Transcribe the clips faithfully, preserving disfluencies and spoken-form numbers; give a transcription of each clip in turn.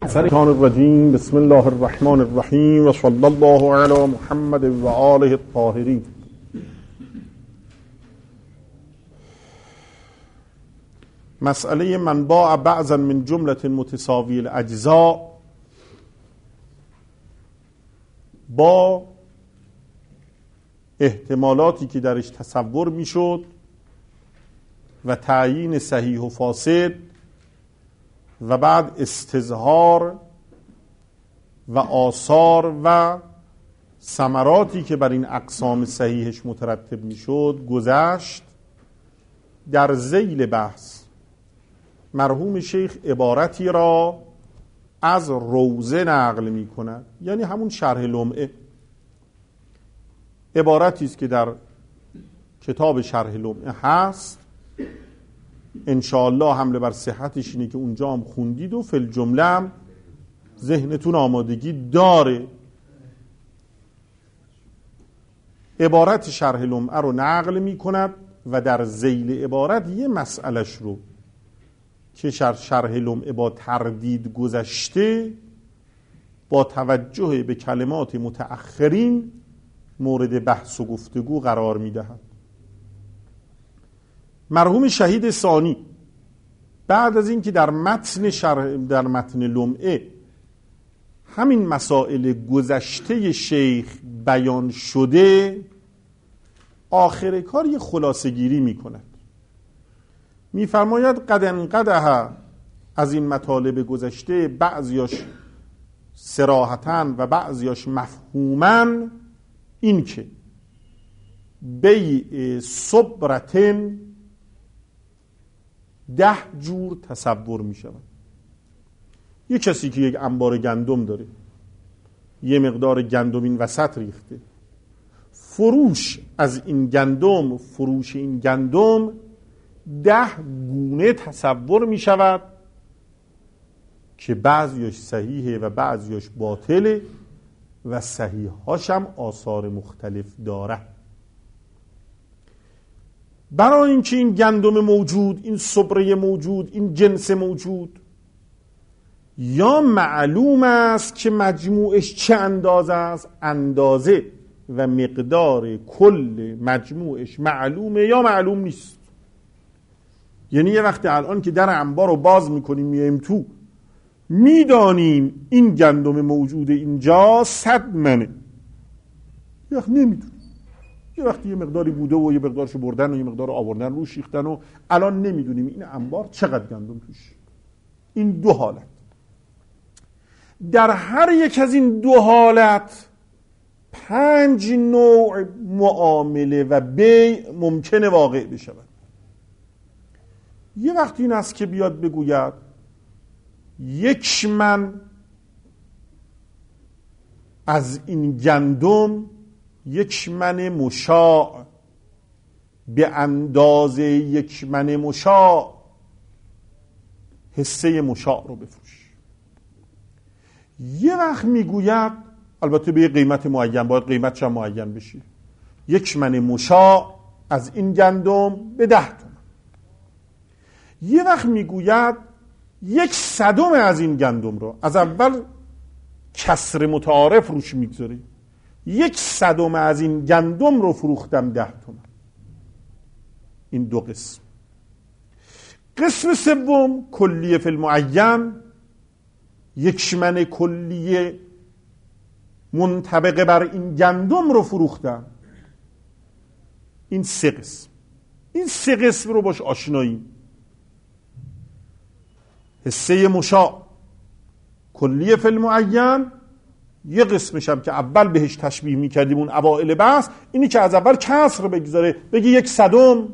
الشیطان الرجیم. بسم الله الرحمن الرحیم و صلی الله علی محمد و آله الطاهرین. مسئله من باع بعضا من جملة متساوی الاجزاء با احتمالاتی که درش تصور میشد و تعیین صحیح و فاسد و بعد استظهار و آثار و ثمراتی که بر این اقسام صحیحش مترتب میشد گذشت. در ذیل بحث مرحوم شیخ عبارتی را از روزه نقل می کند، یعنی همون شرح لمعه. عبارتی است که در کتاب شرح لمعه هست، انشاءالله حمله بر صحتش اینه که اونجا هم خوندید و فی الجمله هم ذهنتون آمادگی داره. عبارت شرح لمعه رو نقل می کند و در ذیل عبارت یه مسئلش رو که شرح لمعه با تردید گذشته با توجه به کلمات متأخرین مورد بحث و گفتگو قرار می دهد. مرحوم شهید ثانی بعد از اینکه در متن شرح در متن لمعه همین مسائل گذشته شیخ بیان شده، آخر کار یه خلاصه گیری می کند. می فرماید قد انقدح، از این مطالب گذشته بعضیاش صراحتاً و بعضیاش مفهوماً، این که بیع صبرتن ده جور تصور می شود. یک کسی که یک انبار گندم داره، یه مقدار گندم این وسط ریخته، فروش از این گندم فروش این گندم ده گونه تصور می شود که بعضیش صحیحه و بعضیش باطله و صحیحاش هم آثار مختلف داره. برای اینکه این گندم موجود، این صبره موجود، این جنس موجود، یا معلوم است که مجموعش چه اندازه است، اندازه و مقدار کل مجموعش معلومه یا معلوم نیست. یعنی یه وقتی الان که در انبار رو باز میکنیم میایم تو، میدانیم این گندم موجود اینجا صد منه، یه وقت نمیدونیم. یه وقتی یه مقداری بوده و یه مقدارشو بردن و یه مقدار آوردن رو شیختن و الان نمیدونیم این انبار چقدر گندم توش. این دو حالت، در هر یک از این دو حالت پنج نوع معامله و بیع ممکنه واقع بشود. یه وقتی این است که بیاد بگوید یک من از این گندم یک من مشاع به اندازه یک من مشاع حصه مشاع رو بفروش. یه وقت میگوید، البته به قیمت معین، باید قیمتش هم معین بشه، یک من مشاع از این گندم به ده تومن. یه وقت میگوید یک صدم از این گندم رو، از اول کسر متعارف روش میگذاره، یک صدم از این گندم رو فروختم ده تومن. این دو قسم. قسم سوم کلیه فی المعین، یک من کلیه منطبق بر این گندم رو فروختم. این سه قسم. این سه قسم رو باش آشناییم. حصه مشاع، کلیه فی المعین، یه قسمش هم که اول بهش تشبیه میکردیم اون اوائل بحث، اینی که از اول کسر بگذاره بگی یک صدم.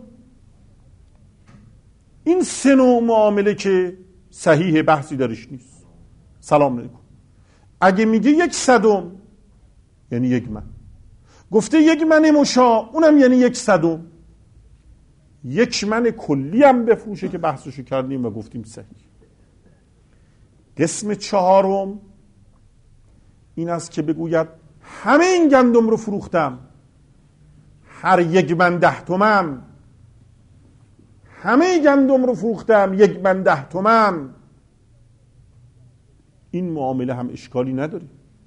این سه نوع معامله که صحیح بحثی درش نیست. سلام علیکم. اگه میگه یک صدم یعنی یک من، گفته یک من مشاع اونم یعنی یک صدم، یک من کلی هم بفروشه که بحثشو کردیم و گفتیم صحیح. قسم چهارم این است که بگوید همه این گندم رو فروختم، هر یک من ده تومن، همه گندم رو فروختم یک من ده تومن. این معامله هم اشکالی نداره،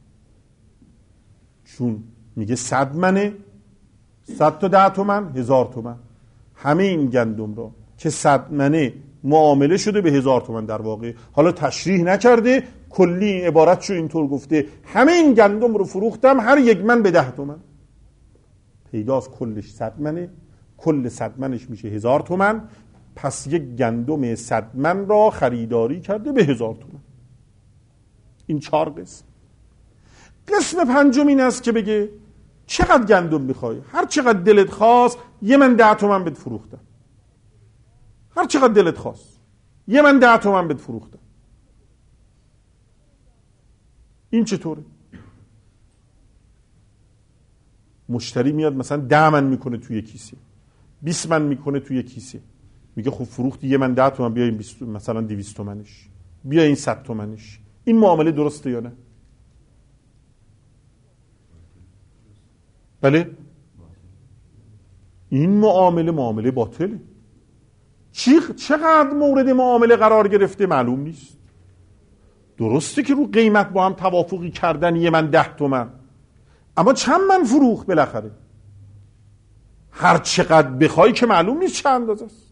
چون میگه صد منه، صد تا ده تومن، هزار تومن. همه این گندم را که صد منه معامله شده به هزار تومن در واقع. حالا تشریح نکرده، کلی این عبارتشو اینطور گفته همه این گندم رو فروختم هر یک من به ده تومن. پیداست کلش صد منه، کل صد منش میشه هزار تومن. پس یک گندم صد من را خریداری کرده به هزار تومن. این چهار قسم. قسم پنجم این است که بگه چقدر گندم میخوای؟ هر چقدر دلت خواست یه من ده تومن بهت فروختم. هر چقدر دلت خواست یه من ده تومن بهت فروختم. این چطوره؟ مشتری میاد مثلا ده من میکنه توی کیسه، بیست من میکنه توی کیسه، میگه خب فروختی یه من ده تومن، بیا این مثلا دویست تومنش، بیا این صد تومنش. این معامله درسته یا نه؟ بله، این معامله معامله باطله. چقدر مورد معامله قرار گرفته معلوم نیست. درسته که رو قیمت با هم توافقی کردن یه من ده تومن، اما چند من فروخت بالاخره؟ هر چقدر بخوای که معلوم نیست چند اندازه است.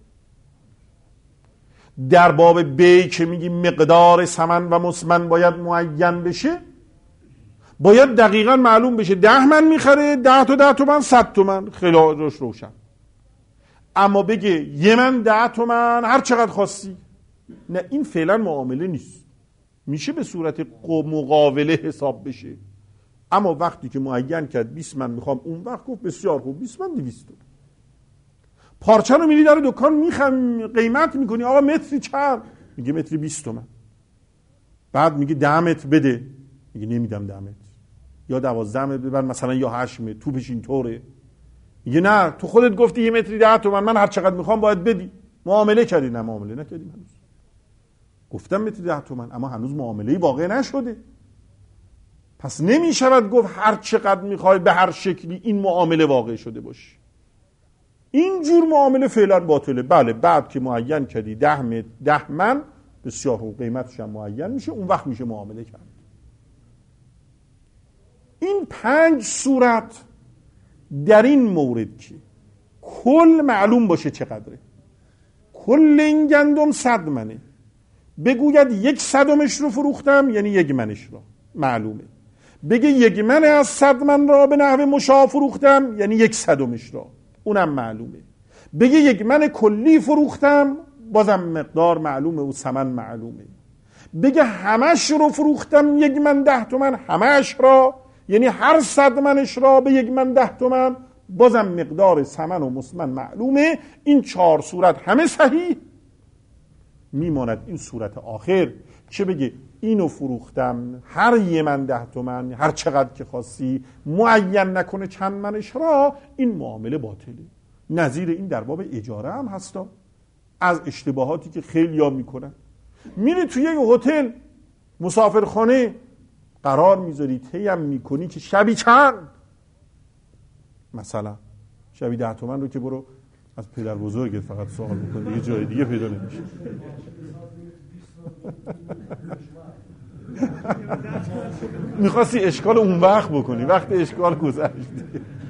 در باب بی که میگی مقدار ثمن و مسمن باید معین بشه، باید دقیقا معلوم بشه ده من میخره، ده تا ده تومن، صد تومن، خیلی روش روشن. اما بگه یه من ده تومن هر چقدر خواستی، نه، این فعلا معامله نیست. میشه به صورت مقاوله حساب بشه، اما وقتی که معین کرد بیست من میخوام، اون وقت گفت بسیار خوب بیست من دویست تومن. پارچه رو میری در دکان میخوام قیمت میکنی، آقا متری چند؟ میگه متری بیست تومن. بعد میگه ده متر بده، میگه نمیدم ده متر، یا دوازده متر ببر مثلا، یا هشت متر، توپش اینطوره. میگه نه تو خودت گفتی یه متری ده تومن، من هر چقدر میخوام باید بدی. معامله کردی؟ نه معامله نکردیم هنوز. گفتم متری ده تومن اما هنوز معامله‌ای واقع نشده. پس نمیشود گفت هر چقدر میخوای به هر شکلی این معامله واقع شده باشه. این جور معامله فعلا باطله. بله، بعد که معین کردی ده متر ده من، بسیار خوب، قیمتش هم معین میشه، اون وقت میشه معامله کرد. این پنج صورت در این مورد که کل معلوم باشه چقدره، کل این گندم صد منه، بگوید یک صدمش رو فروختم یعنی یک منش را معلومه، بگه یک من از صد من را به نحو مشاع فروختم یعنی یک صدمش را، اونم معلومه. بگه یک من کلی فروختم، بازم مقدار معلومه و ثمن معلومه. بگه همش رو فروختم یک من ده تومن، همش را یعنی هر صد منش را به یک من ده تومن، بازم مقدار ثمن و مسمن معلومه. این چهار صورت همه صحیح. میماند این صورت آخر چه بگه اینو فروختم هر یه من ده تومن، هر چقدر که خواستی، معین نکنه چند منش را، این معامله باطله. نظیر این در باب اجاره هم هستا، از اشتباهاتی که خیلی ها میکنن. میری توی یک هتل مسافرخانه قرار میذاری، تیم میکنی که شبی چند، مثلا شبی ده تومن رو که برو از پدر بزرگت فقط سوال بکنی، یه جای دیگه پیدا نمیشه. میخواستی اشکال اون وقت بکنی، وقت اشکال گذشته.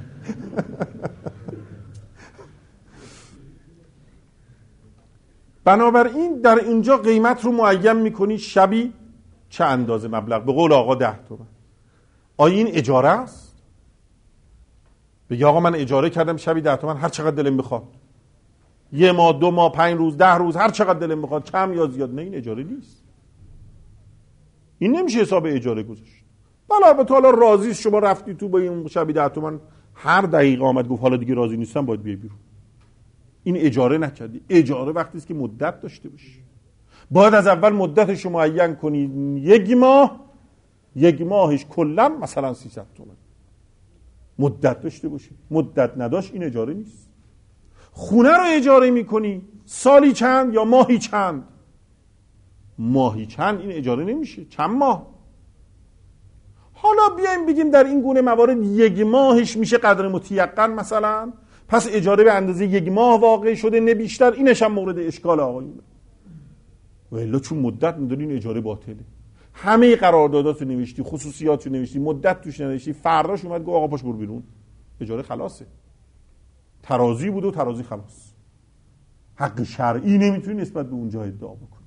بنابراین در اینجا قیمت رو معین میکنی، شبی چه اندازه مبلغ، به قول آقا ده تومن. آیا این اجاره است؟ بگی آقا من اجاره کردم شبی ده تومن، هر چقدر دلم بخواد، یه ماه، دو ماه، پنج روز، ده روز، هر چقدر دلم بخواد، کم یا زیاد. نه، این اجاره نیست. این نمیشه حساب اجاره گذاشت. بله البته حالا راضی شما رفتی تو با این شبی ده تومن، هر دقیقه آمد گفت حالا دیگه راضی نیستم باید بیای بیرون. این اجاره نکردی. اجاره وقتی است که مدت داشته باشی. باید از اول مدتش رو معین کنی، یک ماه، یک ماهش کلا مثلا سیصد تومن مدت داشته باشی. مدت نداشت این اجاره نیست. خونه رو اجاره میکنی، سالی چند یا ماهی چند؟ ماهی چند این اجاره نمیشه، چند ماه. حالا بیایم بگیم در این گونه موارد یک ماهش میشه قدر متیقن مثلا، پس اجاره به اندازه یک ماه واقع شده نه بیشتر. اینش هم مورد اشکال آقایونه. و الا چون مدت میدونی این اجاره باطله. همه قرارداداتو نوشتی، خصوصیاتو نوشتی، مدت توش نوشتی، فرداش اومد گفت آقا پاش برو بیرون، اجاره خلاصه. ترازی بود و ترازی خلاص. حق شرعی نمیتونی نسبت به اونجا ادعا بکنی.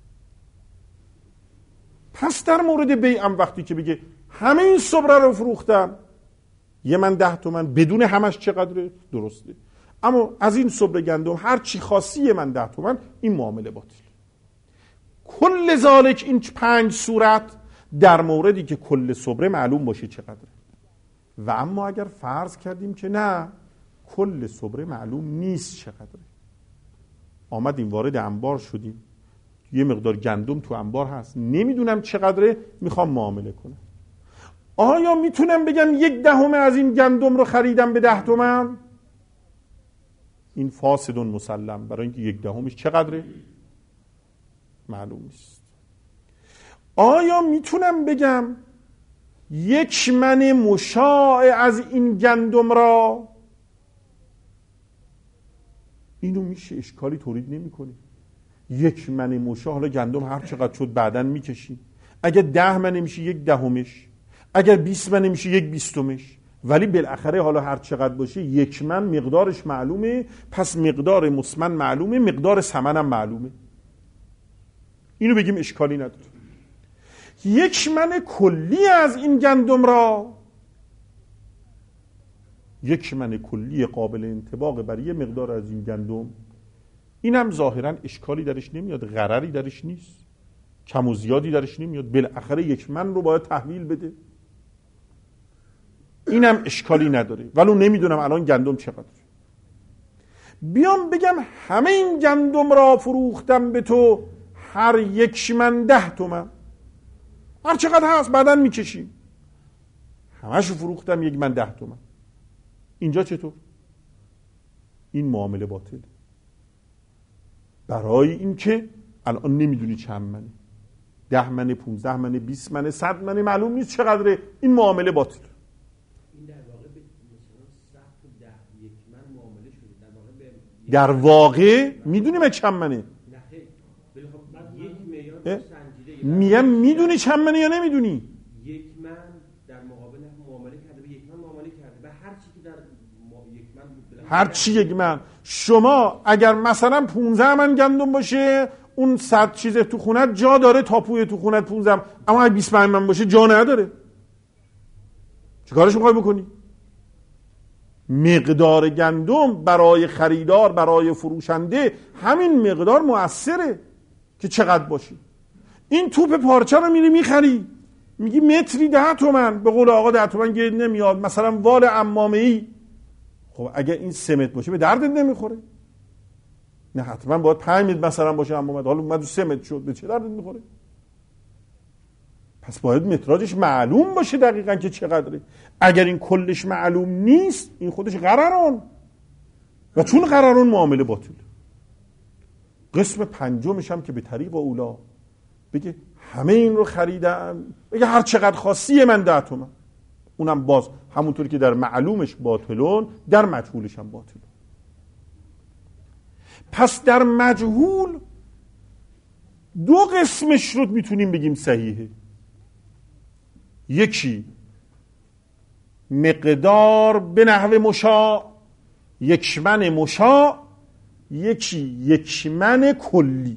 پس در مورد بیع هم وقتی که بگه همه این صبره رو فروختم، یه من ده تومن، بدون همش چقدره؟ درسته. اما از این صبره گندم هر چی خاصی یه من ده تومن، این معامله باطل. کل ذالک، این پنج صورت در موردی که کل صبره معلوم باشه چقدره. و اما اگر فرض کردیم که نه، کل صبره معلوم نیست چقدره، آمدیم وارد انبار شدیم، یه مقدار گندم تو انبار هست، نمیدونم چقدره، میخوام معامله کنم، آیا میتونم بگم یک دهم از این گندم رو خریدم به ده تومن؟ این فاسدون مسلم، برای اینکه یک دهمش چقدره معلوم نیست. آیا میتونم بگم یک من مشاع از این گندم را؟ اینو میشه، اشکالی تولید نمیکنه. یک من مشاع، حالا گندم هر چقدر شد بعدن میکشی، اگر ده من میشه یک دهمش، اگر بیست من میشه یک بیستمش، ولی بالاخره حالا هر چقدر باشه یک من مقدارش معلومه، پس مقدار مسمن معلومه، مقدار ثمن هم معلومه. اینو بگیم اشکالی نداره. یک من کلی از این گندم را، یک من کلی قابل انطباق بر یه مقدار از این گندم، اینم ظاهرا اشکالی درش نمیاد، غرری درش نیست، کم و زیادی درش نمیاد، بالاخره یک من رو باید تحویل بده، اینم اشکالی نداره. ولو نمیدونم الان گندم چقدر، بیام بگم همه این گندم را فروختم به تو هر یک من ده تومن، هر چقدر هست بعدن میکشیم، همشو فروختم یک من ده تومن، اینجا چطور؟ این معامله باطل، برای اینکه الان نمیدونی چند منه، ده منه، پونزده منه، بیست منه، صد منه، معلوم نیست چقدره، این معامله باطل. این در واقع به مثلا صد و ده یک من معامله شده، در واقع به در واقع میدونیم چند منه، نه خیلی یک معیار سنجیده، میگم میدونی چند منه یا نمیدونی؟ یک من در مقابل معامله کرده، به یک من معامله کرده، به هر چی که در یک من بود، هر چی یک من. شما اگر مثلا پونزده من گندم باشه، اون صد چیز تو خونت جا داره، تاپوی تو خونت پونزده، اما اگه بیست من باشه جا نداره، چه کارش میخوای بکنی؟ مقدار گندم برای خریدار، برای فروشنده همین مقدار مؤثره که چقدر باشه. این توپ پارچه رو میری میخری، میگی متری ده تومن، به قول آقا ده تومن گیر نمیاد، مثلا وال عمامه ای، خب اگه این سه متر باشه به دردت نمیخوره، نه حتما باید پنج متر مثلا باشه عمامه، حالا اومد سه متر شد، به چه دردت میخوره؟ پس باید متراژش معلوم باشه دقیقاً که چقدره. اگر این کلش معلوم نیست، این خودش قرارون، و چون قرارون معامله باطل. قسم پنجمش هم که به طریق اولا بگه همه این رو خریدم، بگه هر چقدر خاصی من ده تومن، اونم باز همونطوری که در معلومش باطلون، در مجهولش هم باطلون. پس در مجهول دو قسمش رو میتونیم بگیم صحیحه، یکی مقدار به نحو مشاع، یک من مشاع، یکی یک من کلی.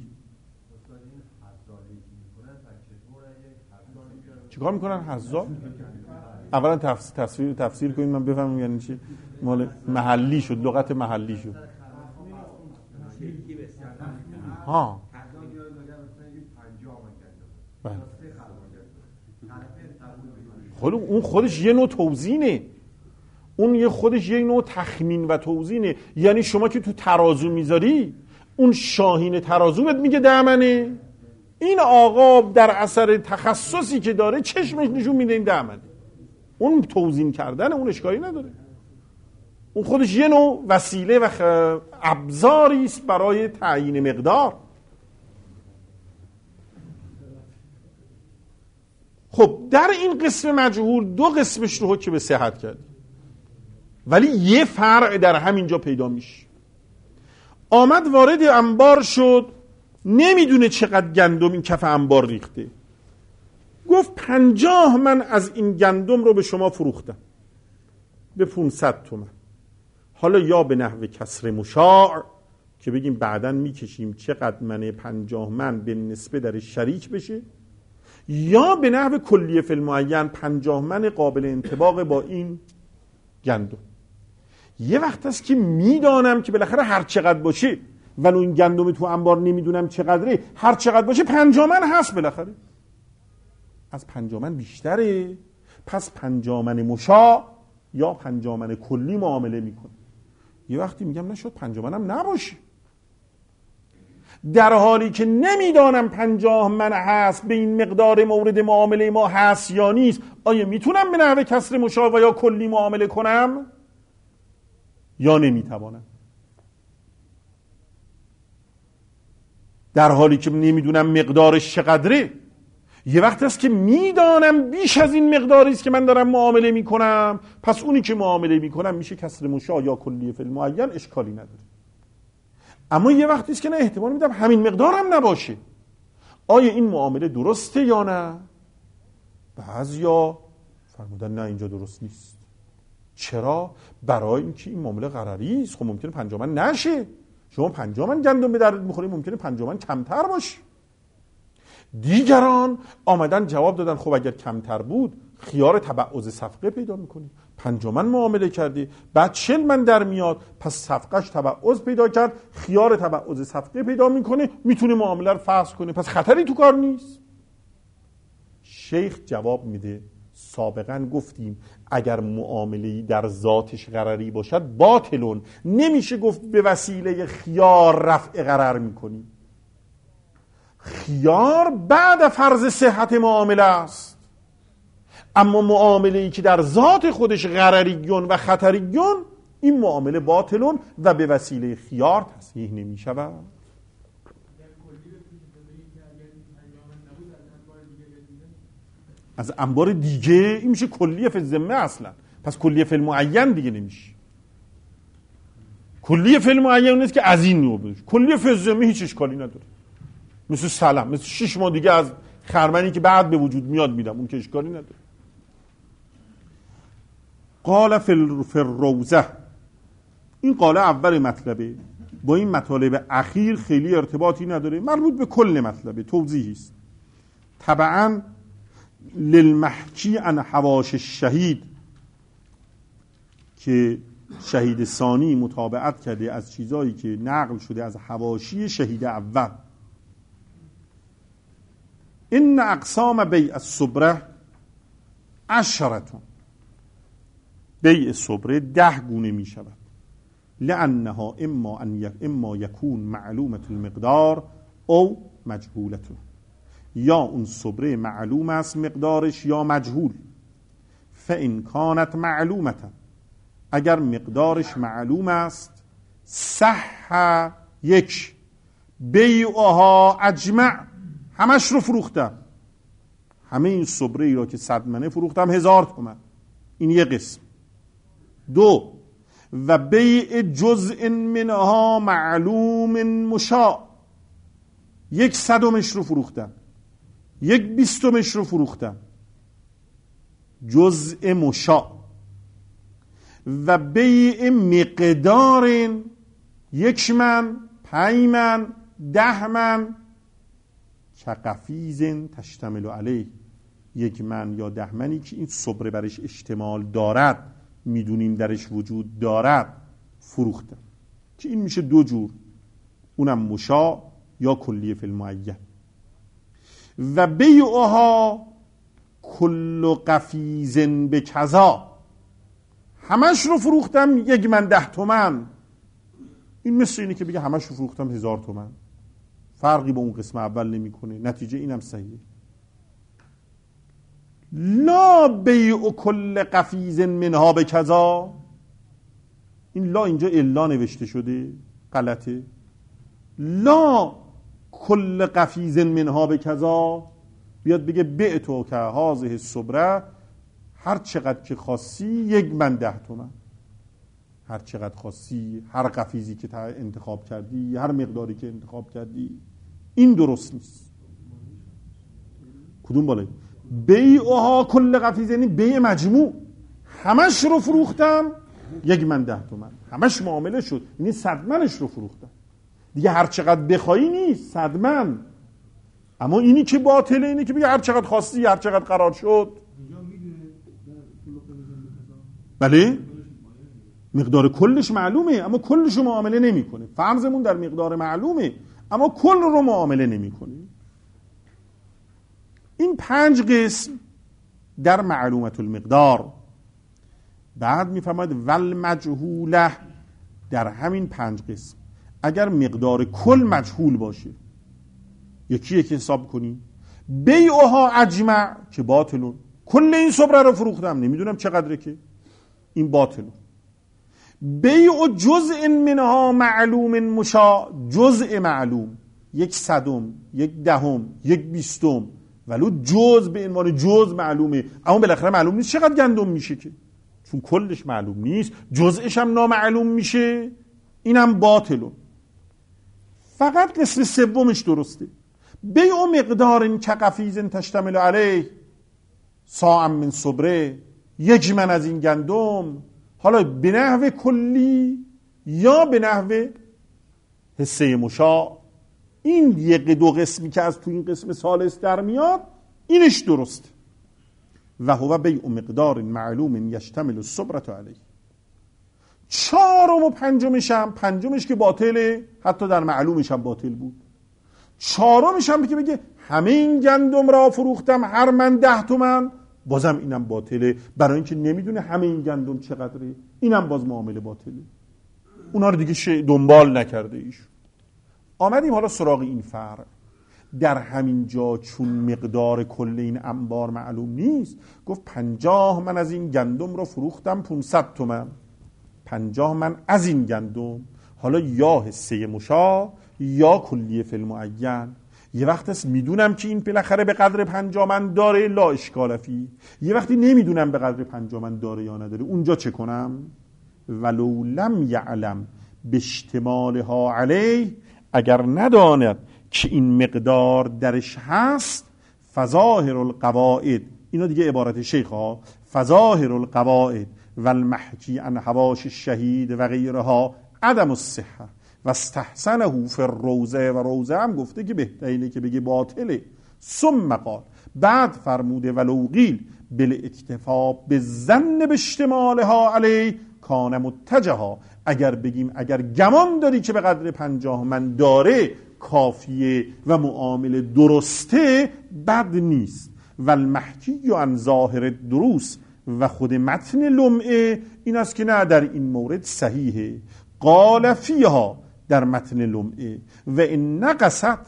چیکار میکنن حضار؟ اولا تفسیر تفسیر کنید من بفهمم یعنی چی. مال محلی شد، لغت محلی شد. ها خود اون خودش یه نوع توزینه، اون یه خودش یه نوع تخمین و توزینه. یعنی شما که تو ترازو میذاری، اون شاهین ترازو بهت میگه ده منه، این آقا در اثر تخصصی که داره چشمش نشون میده این ده منه، اون توزین کردن، اون اشکالی نداره، اون خودش یه نوع وسیله و ابزاری است برای تعیین مقدار. خب در این قسم مجهول دو قسمش رو حکم به صحت کرد، ولی یه فرع در همینجا پیدا میشه. آمد وارد انبار شد، نمیدونه چقدر گندم این کف انبار ریخته، گفت پنجاه من از این گندم رو به شما فروختم به پانصد تومن. حالا یا به نحو کسر مشاع که بگیم بعداً میکشیم چقدر من پنجاه من به نسبه در شریک بشه، یا به نحو کلیه فی المعین پنجاه من قابل انطباق با این گندم. یه وقت هست که میدانم که بالاخره هر چقدر باشه، ولو این گندم تو انبار نمیدونم چقدره، هر چقدر باشه پنجاه من هست بالاخره، از پنجاه من بیشتره، پس پنجاه من مشاع یا پنجاه من کلی معامله میکنه. یه وقتی میگم نشد پنجاه منم نباشه، در حالی که نمیدانم پنجاه من هست به این مقدار مورد معامله ما هست یا نیست، آیا میتونم به نحو کسر مشاع و یا کلی معامله کنم یا نمیتوانم؟ در حالی که نمیدونم مقدارش چقدره، یه وقت هست که میدانم بیش از این مقداری است که من دارم معامله میکنم، پس اونی که معامله میکنم میشه کسر مشاع یا کلیه فی المعین، اشکالی نداره. اما یه وقتی است که نه، احتمال میدم همین مقدارم نباشه، آیا این معامله درسته یا نه؟ بعضیا فرمودن نه اینجا درست نیست. چرا؟ برای اینکه این معامله غرری است. خب ممکنه پنجاه من نشه، شما پنجاه من گندم به دردت میخوری، ممکنه پنجاه من کمتر باشه. دیگران آمدن جواب دادن خب اگر کمتر بود خیار تبعض صفقه پیدا میکنی، پنجاه من معامله کردی بعد چهل من در میاد، پس صفقهش تبعض پیدا کرد، خیار تبعض صفقه پیدا میکنه، میتونی معامله رو فسخ کنی، پس خطری تو کار نیست. شیخ جواب میده سابقا گفتیم اگر معامله‌ای در ذاتش غرری باشد باطلون، نمیشه گفت به وسیله خیار رفع غرر میکنی. خیار بعد فرض صحت معامله است، اما معامله‌ای که در ذات خودش غرریون و خطریون، این معامله باطلون و به وسیله خیار تصحیح نمی شود. از انبار دیگه این میشه کلیه فی الذمه اصلا، پس کلیه فی المعین دیگه نمیشه. کلیه فی المعین نیست که از این نوع بشه، کلیه فی الذمه هیچ اشکالی نداره، مثل سلام، مثل شش ماه دیگه از خرمنی که بعد به وجود میاد میدم، اون که اشکالی نداره. قال فی الروضه، این قال اول مطلبه، با این مطالب اخیر خیلی ارتباطی نداره، مربوط به کل مطلبه، توضیحی است. طبعا للمحکی عن حواش الشهید که شهید ثانی متابعت کرده از چیزایی که نقل شده از حواشی شهید اول. این اقسام بیع الصبره عشرتون، بیع صبره ده گونه می شود. لانها اما ان اما یکون معلومه المقدار او مجهولته، یا اون صبره معلوم است مقدارش یا مجهول. فان کانت معلومه، اگر مقدارش معلوم است، صح یک بیعها اجمع، همش رو فروختم، همه این صبره ای را که صد منه فروختم هزار تومن، این یه قسم. دو، و بیع جزء منها معلوم مشاع، یک صدمش رو فروختم، یک بیستمش رو فروختم، جزء مشاع. و بیع مقدار، یک من، پنج من، ده من، که قفیز تشتمل علیه، یک من یا ده منی که این صبره برش اشتمال دارد، میدونیم درش وجود دارد، فروختم، که این میشه دو جور، اونم مشاع یا کلیه فی المعین. و بیعها کل قفیز به کذا، همش رو فروختم یک من ده تومن، این مثل اینه که بگه همش رو فروختم هزار تومن، فرقی با اون قسم اول نمی کنه، نتیجه اینم صحیحه. لا بیع کل قفیز منها به کذا، این لا اینجا الا نوشته شده غلطه. لا کل قفیز منها به کذا، بیاد بگه بعتو که هذه الصبره، هر چقدر که خاصی یک من ده تومن، هر چقدر خاصی، هر قفیزی که انتخاب کردی، هر مقداری که انتخاب کردی، این درست نیست. کدوم بالایی؟ بیعها کل قفیز، یعنی بیع مجموع، همش رو فروختم یک من ده تومن، همش معامله شد، یعنی صد منش رو فروختم دیگه، هر چقدر بخوایی نیست، صد من. اما اینی که باطله اینه که بگه هر چقدر خواستی، هر چقدر قرار شد. بله مقدار کلش معلومه اما کلش رو معامله نمی کنه. فرضمون در مقدار معلومه اما کل رو معامله نمی کنه. این پنج قسم در معلومت المقدار. بعد میفهمد ول مجهوله، در همین پنج قسم اگر مقدار کل مجهول باشه، یکی یکی حساب کنی. بیعها اجمع که باطلون، کل این صبره رو فروختم نمیدونم چقدره که این باطلون. بیع جزء منها معلوم مشاع، جزء معلوم، یک صدم، یک دهم، یک بیستم، ولو جزء به عنوان جزء معلومه اما بالاخره معلوم نیست چقدر گندم میشه که، چون کلش معلوم نیست جزءش هم نامعلوم میشه، اینم باطلون. فقط قسم سومش درسته. بیع مقدار کقفیز تشتمل علیه صاع من صبره، یک من از این گندم، حالا به نحو کلی یا به نحو حصه مشاع. این یک دو قسمی که از تو این قسم ثالث در میاد اینش درست. و هو بیع مقدار معلوم یشتمل الصبرة علیه. چهارم و پنجمش هم، پنجمش که باطله حتی در معلومش هم باطل بود، چهارمش هم که بگه همه این گندم را فروختم هر من ده تومن، بازم اینم باطله، برای اینکه نمیدونه همه این گندم چقدره، اینم باز معامله باطله. اونا رو دیگه دنبال نکرده ایشون. آمدیم حالا سراغ این فرق. در همین جا چون مقدار کل این انبار معلوم نیست، گفت پنجاه من از این گندم رو فروختم پونصد تومن، پنجاه من از این گندم، حالا یا حصه مشاع یا کلیه فی المعین. یه وقت است میدونم که این بالاخره به قدر پنجاه من داره، لا اشکال فی. یه وقتی نمیدونم به قدر پنجاه من داره یا نداره، اونجا چه کنم؟ ولو لم یعلم باشتمالها علیه، اگر نداند که این مقدار درش هست، فظاهر القواعد، اینا دیگه عبارت شیخ ها، فظاهر القواعد و المحکی عن حواش الشهید و غیرها عدم الصحه و استحسنه فی الروزه، و روزه هم گفته که بهترینه که بگه باطله. ثم قال، بعد فرموده ولو قیل بالاکتفا بالظن باشتمالها علیه کان متجها، اگر بگیم اگر گمان داری که به قدر پنجاه من داره کافیه و معامله درسته، بد نیست. و المحکی عن ظاهر دروس، و خود متن لمعه این است که نه در این مورد صحیحه. قال فیها، در متن لمعه، و این نقصت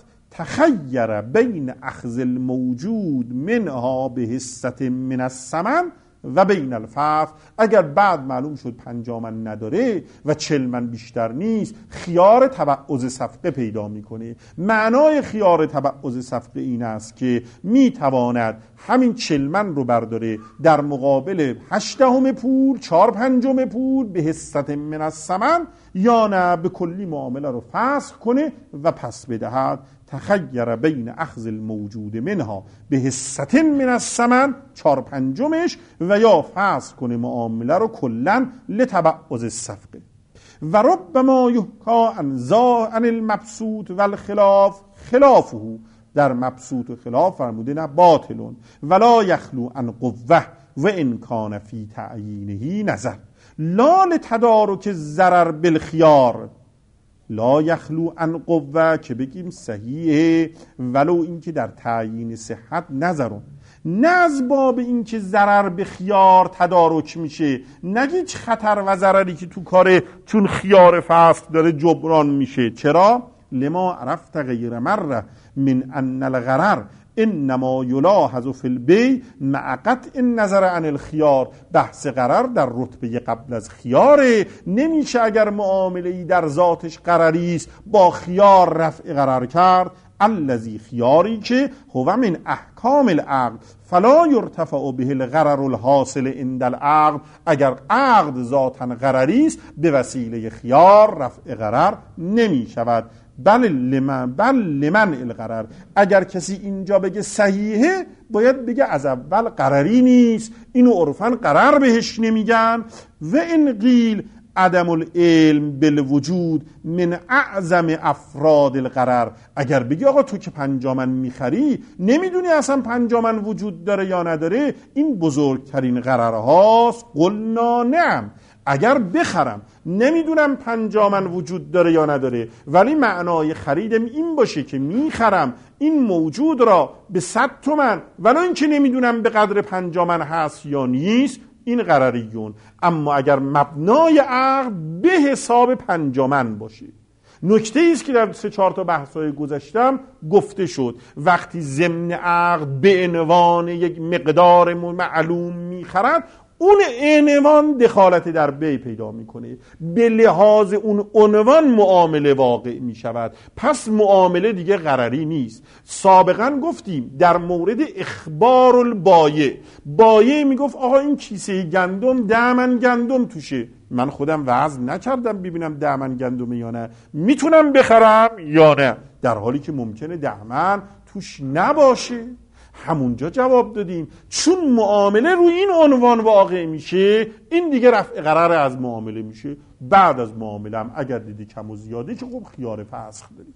تخیر بین اخذ الموجود منها به حصة من الثمن و بین الفرض، اگر بعد معلوم شد پنجاه من نداره و چل من بیشتر نیست، خیار تبعض صفقه پیدا میکنه. معنای خیار تبعض صفقه این است که میتواند همین چل من رو برداره در مقابل هشتهم پول، چهار پنجم پول به حصة من الثمن، یا نه به کلی معامله رو فسخ کنه و پس بدهد. تخیر بین اخذ الموجود منها به حصة من الثمن، چهار پنجمش، و یا فسخ کنه معامله رو کلن لتبعض الصفقه. و ربما یحکا عن ذا عن المبسوط و الخلاف خلافه، در مبسوط و خلاف فرموده نه باطلون. ولا یخلو عن قوه و ان کان فی تعیینه نظر، لا لتدارک ضرر بالخیار. لا یخلو عن قوه که بگیم صحیحه ولو اینکه در تعیین صحت نظرون، نه از باب اینکه ضرر به خیار تدارک میشه، نگید خطر و ضرری که تو کاره چون خیار فسخ داره جبران میشه. چرا؟ لما عرفت غیر مره من ان الغرر انما یلاحظ فی البیع مع قطع النظر عن الخیار. بحث غرر در رتبه قبل از خیاره، نمیشه اگر معامله‌ای در ذاتش غرری است با خیار رفع غرر کرد. الذی، خیاری که هو من احکام العقد فلا یرتفع به الغرر الحاصل عند العقد، اگر عقد ذاتاً غرری است به وسیله خیار رفع غرر نمی شود. بل لمن بل لمن القرار. اگر کسی اینجا بگه صحیحه باید بگه از اول قراری نیست، اینو عرفاً قرار بهش نمیگن. و این قیل عدم العلم بالوجود من اعظم افراد القرار. اگر بگی آقا تو که پنجامن میخری نمیدونی اصلا پنجامن وجود داره یا نداره، این بزرگترین قرار هاست. قلنا نعم، اگر بخرم نمیدونم پنجامن وجود داره یا نداره، ولی معنای خریدم این باشه که میخرم این موجود را به صد تومن ولی این که نمیدونم به قدر پنجامن هست یا نیست، این قراریون. اما اگر مبنای عقد به حساب پنجامن باشه، نکته ایست که در سه چهار تا بحث‌های گذشتم گفته شد، وقتی ضمن عقد به عنوان یک مقدار معلوم میخرن، اون عنوان دخالت در بی پیدا میکنه، به لحاظ اون عنوان معامله واقع میشود، پس معامله دیگه قراری نیست. سابقا گفتیم در مورد اخبار البایع، بایع میگفت آقا این کیسه گندم ده من گندم توشه، من خودم وزن نکردم ببینم ده من گندمه یا نه، میتونم بخرم یا نه، در حالی که ممکنه ده من توش نباشه. همونجا جواب دادیم چون معامله روی این عنوان واقع میشه، این دیگه رفع قرار از معامله میشه. بعد از معامله هم اگر دیدی کم و زیاده که خب خیار فسخ داری.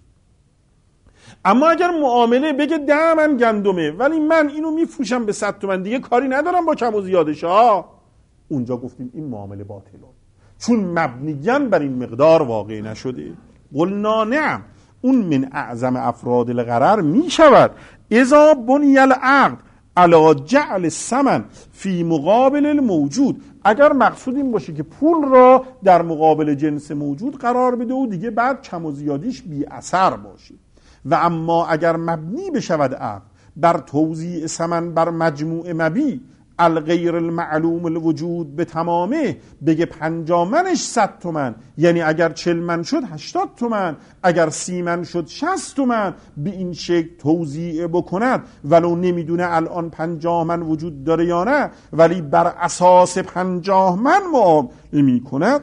اما اگر معامله بگه ده من گندمه ولی من اینو میفروشم به صد تومن، دیگه کاری ندارم با کم و زیادش ها، اونجا گفتیم این معامله باطله، چون مبنیاً بر این مقدار واقع نشده. قلنا نعم، اون من اعظم افراد القرار می شود. اذا بنی العقد علی جعل الثمن فی مقابل الموجود، اگر مقصود این باشه که پول را در مقابل جنس موجود قرار بده و دیگه بعد کم و زیادیش بی اثر باشه. و اما اگر مبنی بشود عقد بر توزیع ثمن بر مجموع مبی الغیر المعلوم الوجود به تمامه، بگه پنجامنش صد تومن، یعنی اگر چل من شد هشتاد تومن، اگر سی من شد شصت تومن، به این شکل توزیع بکند ولو نمیدونه الان پنجاه من وجود داره یا نه، ولی بر اساس پنجاه من معامله میکند،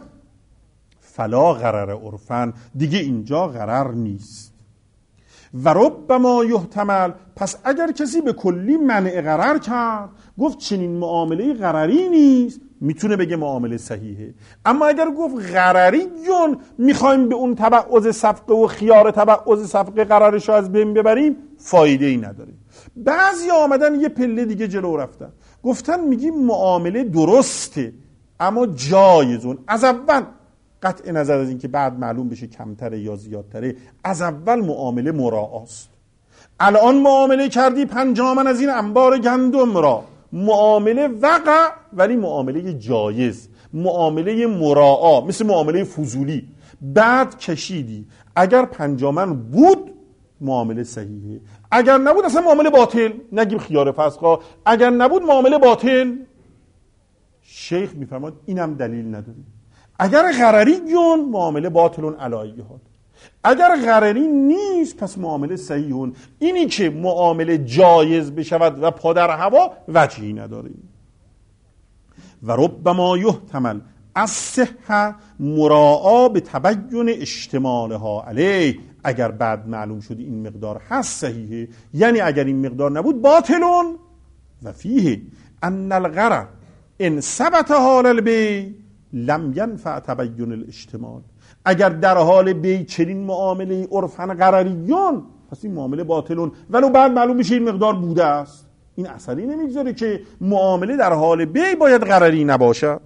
فلا غرر عرفن، دیگه اینجا غرر نیست. و ربما یحتمل، پس اگر کسی به کلی منع غرر کرد، گفت چنین معامله غرری نیست، میتونه بگه معامله صحیحه. اما اگر گفت غرری جون میخوایم به اون تبعض صفقه و خیار تبعض صفقه قرارش رو از بین ببریم، فایده ای نداره. بعضی آمدن یه پله دیگه جلو رفتن، گفتن میگیم معامله درسته اما جایزون، از اول قطع نظر از اینکه بعد معلوم بشه کمتره یا زیادتره، از اول معامله مراعاست. الان معامله کردی پنجاه من از این انبار گندم را، معامله وقع ولی معامله جایز، معامله مراعا، مثل معامله فضولی. بعد کشیدی، اگر پنجاه من بود معامله صحیحه، اگر نبود اصلا معامله باطل، نگیم خیار فسخا، اگر نبود معامله باطل. شیخ میفرماد اینم دلیل نداره. اگر غرری جون معامله باطلون علایه ها، اگر غرری نیست پس معامله صحیحون. اینی که معامله جایز بشود و پادر هوا وجهی نداریم. و ربما یحتمل از صحه مراعا به تبین اشتمالها علیه، اگر بعد معلوم شد این مقدار هست صحیحه، یعنی اگر این مقدار نبود باطلون. و فیه ان الغرر ان ثبت حال البیع لم ینفع تبین الاشتمال، اگر در حال بی چنین معامله عرفاً غرریون، پس این معامله باطلون، ولو بعد معلوم میشه این مقدار بوده است. این اثری نمیگذاره که معامله در حال بی باید غرری نباشد.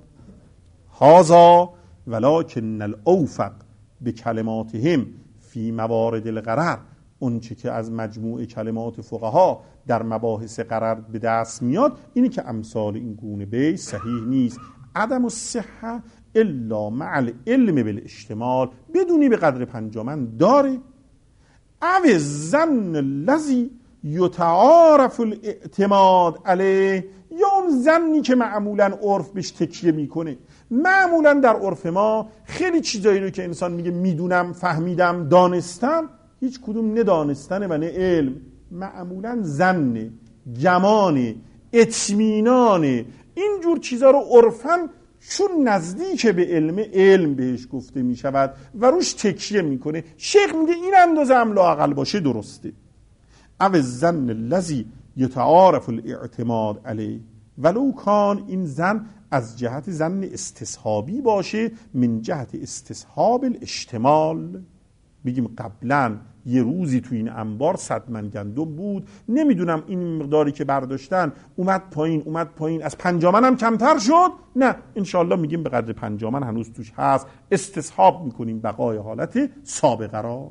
هذا ولکن الاوفق به کلماتهم فی موارد الغرر، اون چه که از مجموع کلمات فقها در مباحث غرر به دست میاد اینی که امثال این گونه بی صحیح نیست. عدم الصحه الا مع العلم بالاشتمال، بدونی به قدر پنجامن داره. او زن الذی یتعارف الاعتماد علیه، یا اون زنی که معمولا عرف بهش تکیه میکنه. معمولا در عرف ما خیلی چیزایی رو که انسان میگه میدونم، فهمیدم، دانستم، هیچ کدوم نه دانستن و نه علم، معمولا زن، گمان، اطمینان، اینجور چیزا رو عرفاً چون نزدیک به علم علم بهش گفته می شود و روش تکیه میکنه. شیخ میگه این اندازه هم لااقل باشه درسته. او الظن الذی یتعارف الاعتماد علیه، ولو کان این زن از جهت زن استصحابی باشه من جهت استصحاب الاشتمال. بگیم قبلا یه روزی تو این انبار صد من گندم بود، نمیدونم این مقداری که برداشتن اومد پایین اومد پایین از پنجامن هم کمتر شد، نه انشالله میگیم به قدر پنجامن هنوز توش هست، استصحاب میکنیم بقای حالت سابقه را.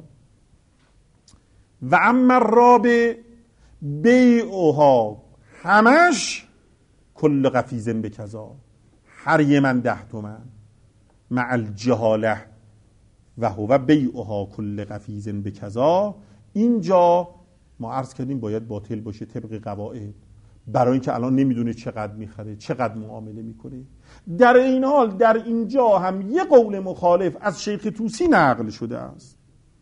و اما رابع بیعها، همش کل قفیزن به کذا، هر یه من ده تومن مع الجهاله و هو بیعها کل قفیزن به کذا. اینجا ما عرض کردیم باید باطل باشه طبق قواعد، برای اینکه الان نمیدونه چقدر میخره چقدر معامله میکنه. در این حال در اینجا هم یه قول مخالف از شیخ طوسی نقل شده است.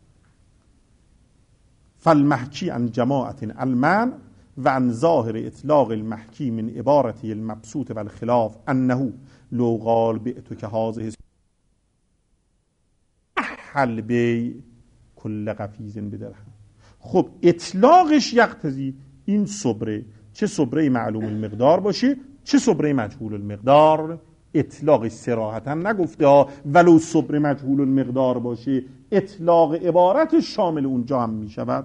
فالمحکی عن جماعت المن و عن ظاهر اطلاق المحکی من عبارتی المبسوط و الخلاف انه لو قال بعتو که هازه حل بی کل قفیزن بدرهم. خب اطلاقش یقتضی این صبره، چه صبره معلوم المقدار باشه چه صبره مجهول المقدار. اطلاقش صراحتا نگفته ها ولو صبره مجهول المقدار باشه، اطلاق عبارت شامل اونجا هم می شود.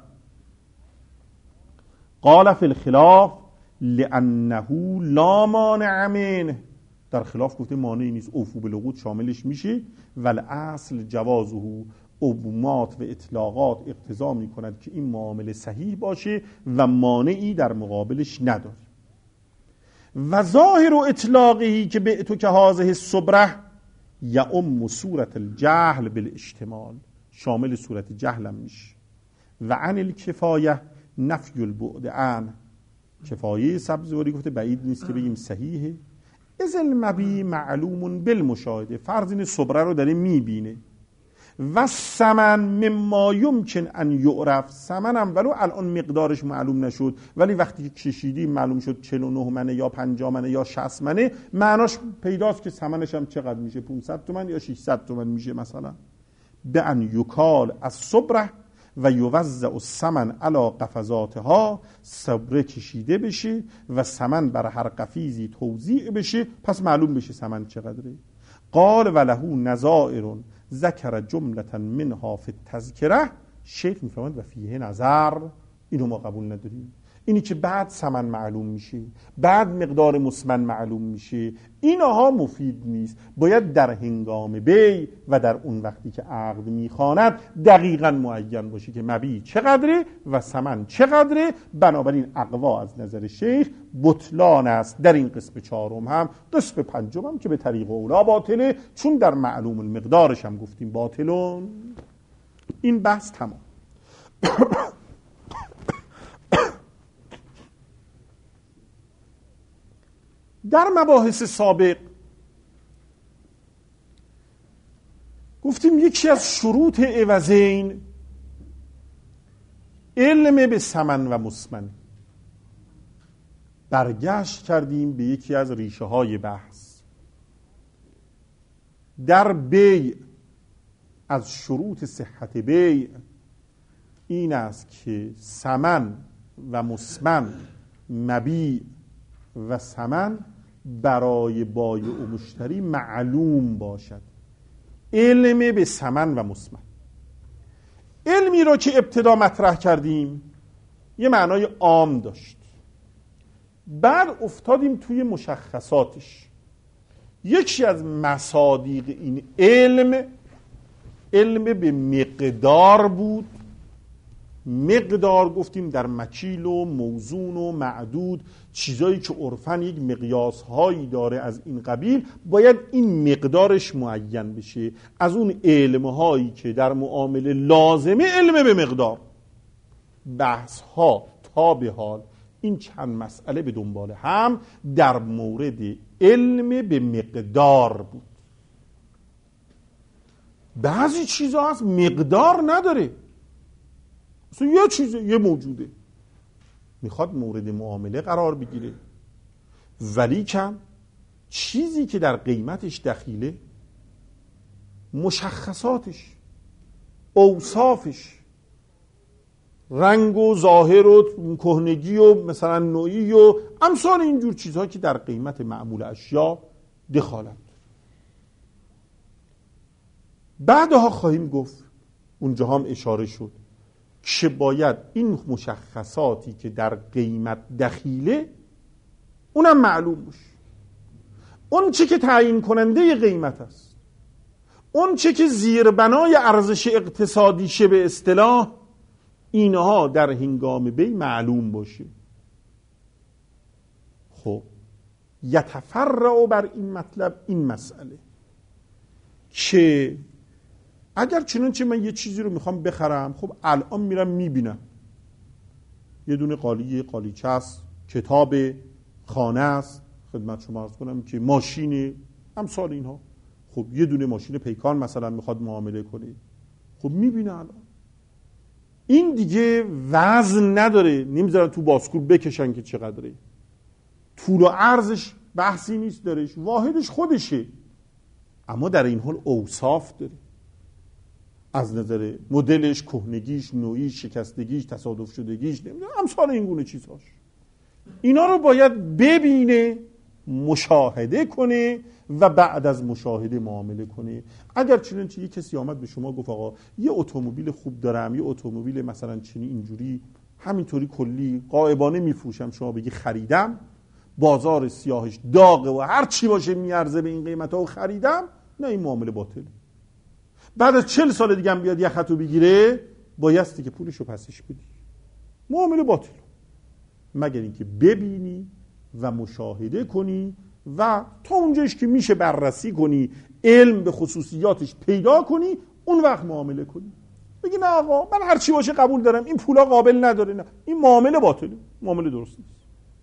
قال فی الخلاف لانه لا مانع منه، در خلاف گفته مانعی نیست، اوفو بالعقود شاملش میشه. ولی اصل جوازه، عمومات و اطلاقات اقتضا می کند که این معامله صحیح باشه و مانعی در مقابلش نداره. و ظاهر و اطلاقی که به تو که هازه الصبره یعم صورت الجهل بالاشتمال، شامل صورت جهل هم میشه. و عن الکفایه نفی البعد عن، کفایه سبزواری گفته بعید نیست که بگیم صحیحه. از المبی معلوم بالمشاهده، فرض این صبره رو داره میبینه. و ثمن مما یمکن ان یعرف، ثمن هم ولو الان مقدارش معلوم نشد ولی وقتی کشیدی معلوم شد چهل و نه منه یا پنجاه منه یا شصت منه، معناش پیداست که ثمنش هم چقدر میشه، پانصد تومن یا ششصد تومن میشه مثلا. به ان یکال از صبره و یوزع الثمن علی قفزاتها، صبره کشیده بشه و ثمن بر هر قفیزی توزیع بشه، پس معلوم بشه ثمن چقدره. قال وله نظائر ذکر جملة منها فی التذکره، شیخ میفرماید و فیه نظر، اینو ما قبول نداریم. اینی که بعد ثمن معلوم میشه بعد مقدار مسمن معلوم میشه، اینها مفید نیست. باید در هنگام بی و در اون وقتی که عقد میخواند دقیقاً معین باشه که مبیع چقدره و ثمن چقدره. بنابراین اقوا از نظر شیخ بطلان است. در این قسم چهارم هم، قسم پنجم هم که به طریق اولا باطله، چون در معلوم المقدارش هم گفتیم باطلون. این بحث تمام. در مباحث سابق گفتیم یکی از شروط عوضین علم به ثمن و مسمن. برگشت کردیم به یکی از ریشه های بحث. در بیع از شروط صحت بیع این است که ثمن و مسمن، مبیع و ثمن برای بایع و مشتری معلوم باشد. علم به ثمن و مسمن، علمی را که ابتدا مطرح کردیم یه معنای عام داشت، بعد افتادیم توی مشخصاتش. یکی از مصادیق این علم علم به مقدار بود. مقدار گفتیم در مکیل و موزون و معدود، چیزایی که عرفاً یک مقیاس هایی داره از این قبیل، باید این مقدارش معین بشه. از اون علم هایی که در معامله لازمه علم به مقدار. بحث ها تا به حال این چند مسئله به دنبال هم در مورد علم به مقدار بود. بعضی چیزا هست مقدار نداره، اصلا یه چیزه، یه موجوده، میخواد مورد معامله قرار بگیره، ولی کم چیزی که در قیمتش دخیله مشخصاتش، اوصافش، رنگ و ظاهر و کهنگی و مثلا نوعی و امثال اینجور چیزها که در قیمت معمول اشیا دخالت. بعدها خواهیم گفت، اونجا هم اشاره شد که باید این مشخصاتی که در قیمت دخیله اونم معلوم باشه. اون چه که تعیین کننده قیمت است، اون چه که زیربنای ارزش اقتصادیشه به اصطلاح، اینها در هنگام بی معلوم باشه. خب یتفرع بر این مطلب این مسئله که اگر چنانچه من یه چیزی رو میخوام بخرم، خب الان میرم میبینم یه دونه قالیه قالیچه است، کتاب، خانه است، خدمت شما عرض کنم که ماشین، امثال اینها. خب یه دونه ماشین پیکان مثلا میخواد معامله کنه، خب میبینه الان این دیگه وزن نداره، نمیذارن تو باسکول بکشن که چقدره، طول و عرضش بحثی نیست درش، واحدش خودشه، اما در این حال اوصاف داره، از نظر مدلش، کهنگیش، نوعیش، شکستگیش، تصادف شدگیش، نمیدونم امثال این گونه چیزهاش. اینا رو باید ببینه، مشاهده کنه و بعد از مشاهده معامله کنه. اگر چنانچه یه کسی آمد به شما گفت آقا یه اتومبیل خوب دارم، یه اتومبیل مثلا چنین اینجوری همینطوری کلی غائبانه میفروشم، شما بگی خریدم، بازار سیاهش داغه و هر چی باشه میارزه به این قیمتا و خریدم، نه، این معامله باطله. بعد از چهل سال دیگه هم بیاد یه خطو بگیره، بایستی که پولشو پسش بدی، معامله باطل. مگر اینکه ببینی و مشاهده کنی و تا اونجاش که میشه بررسی کنی، علم به خصوصیاتش پیدا کنی، اون وقت معامله کنی. بگی نه آقا من هر چی باشه قبول دارم، این پولا قابل نداره، نه، این معامله باطله، معامله درست نیست.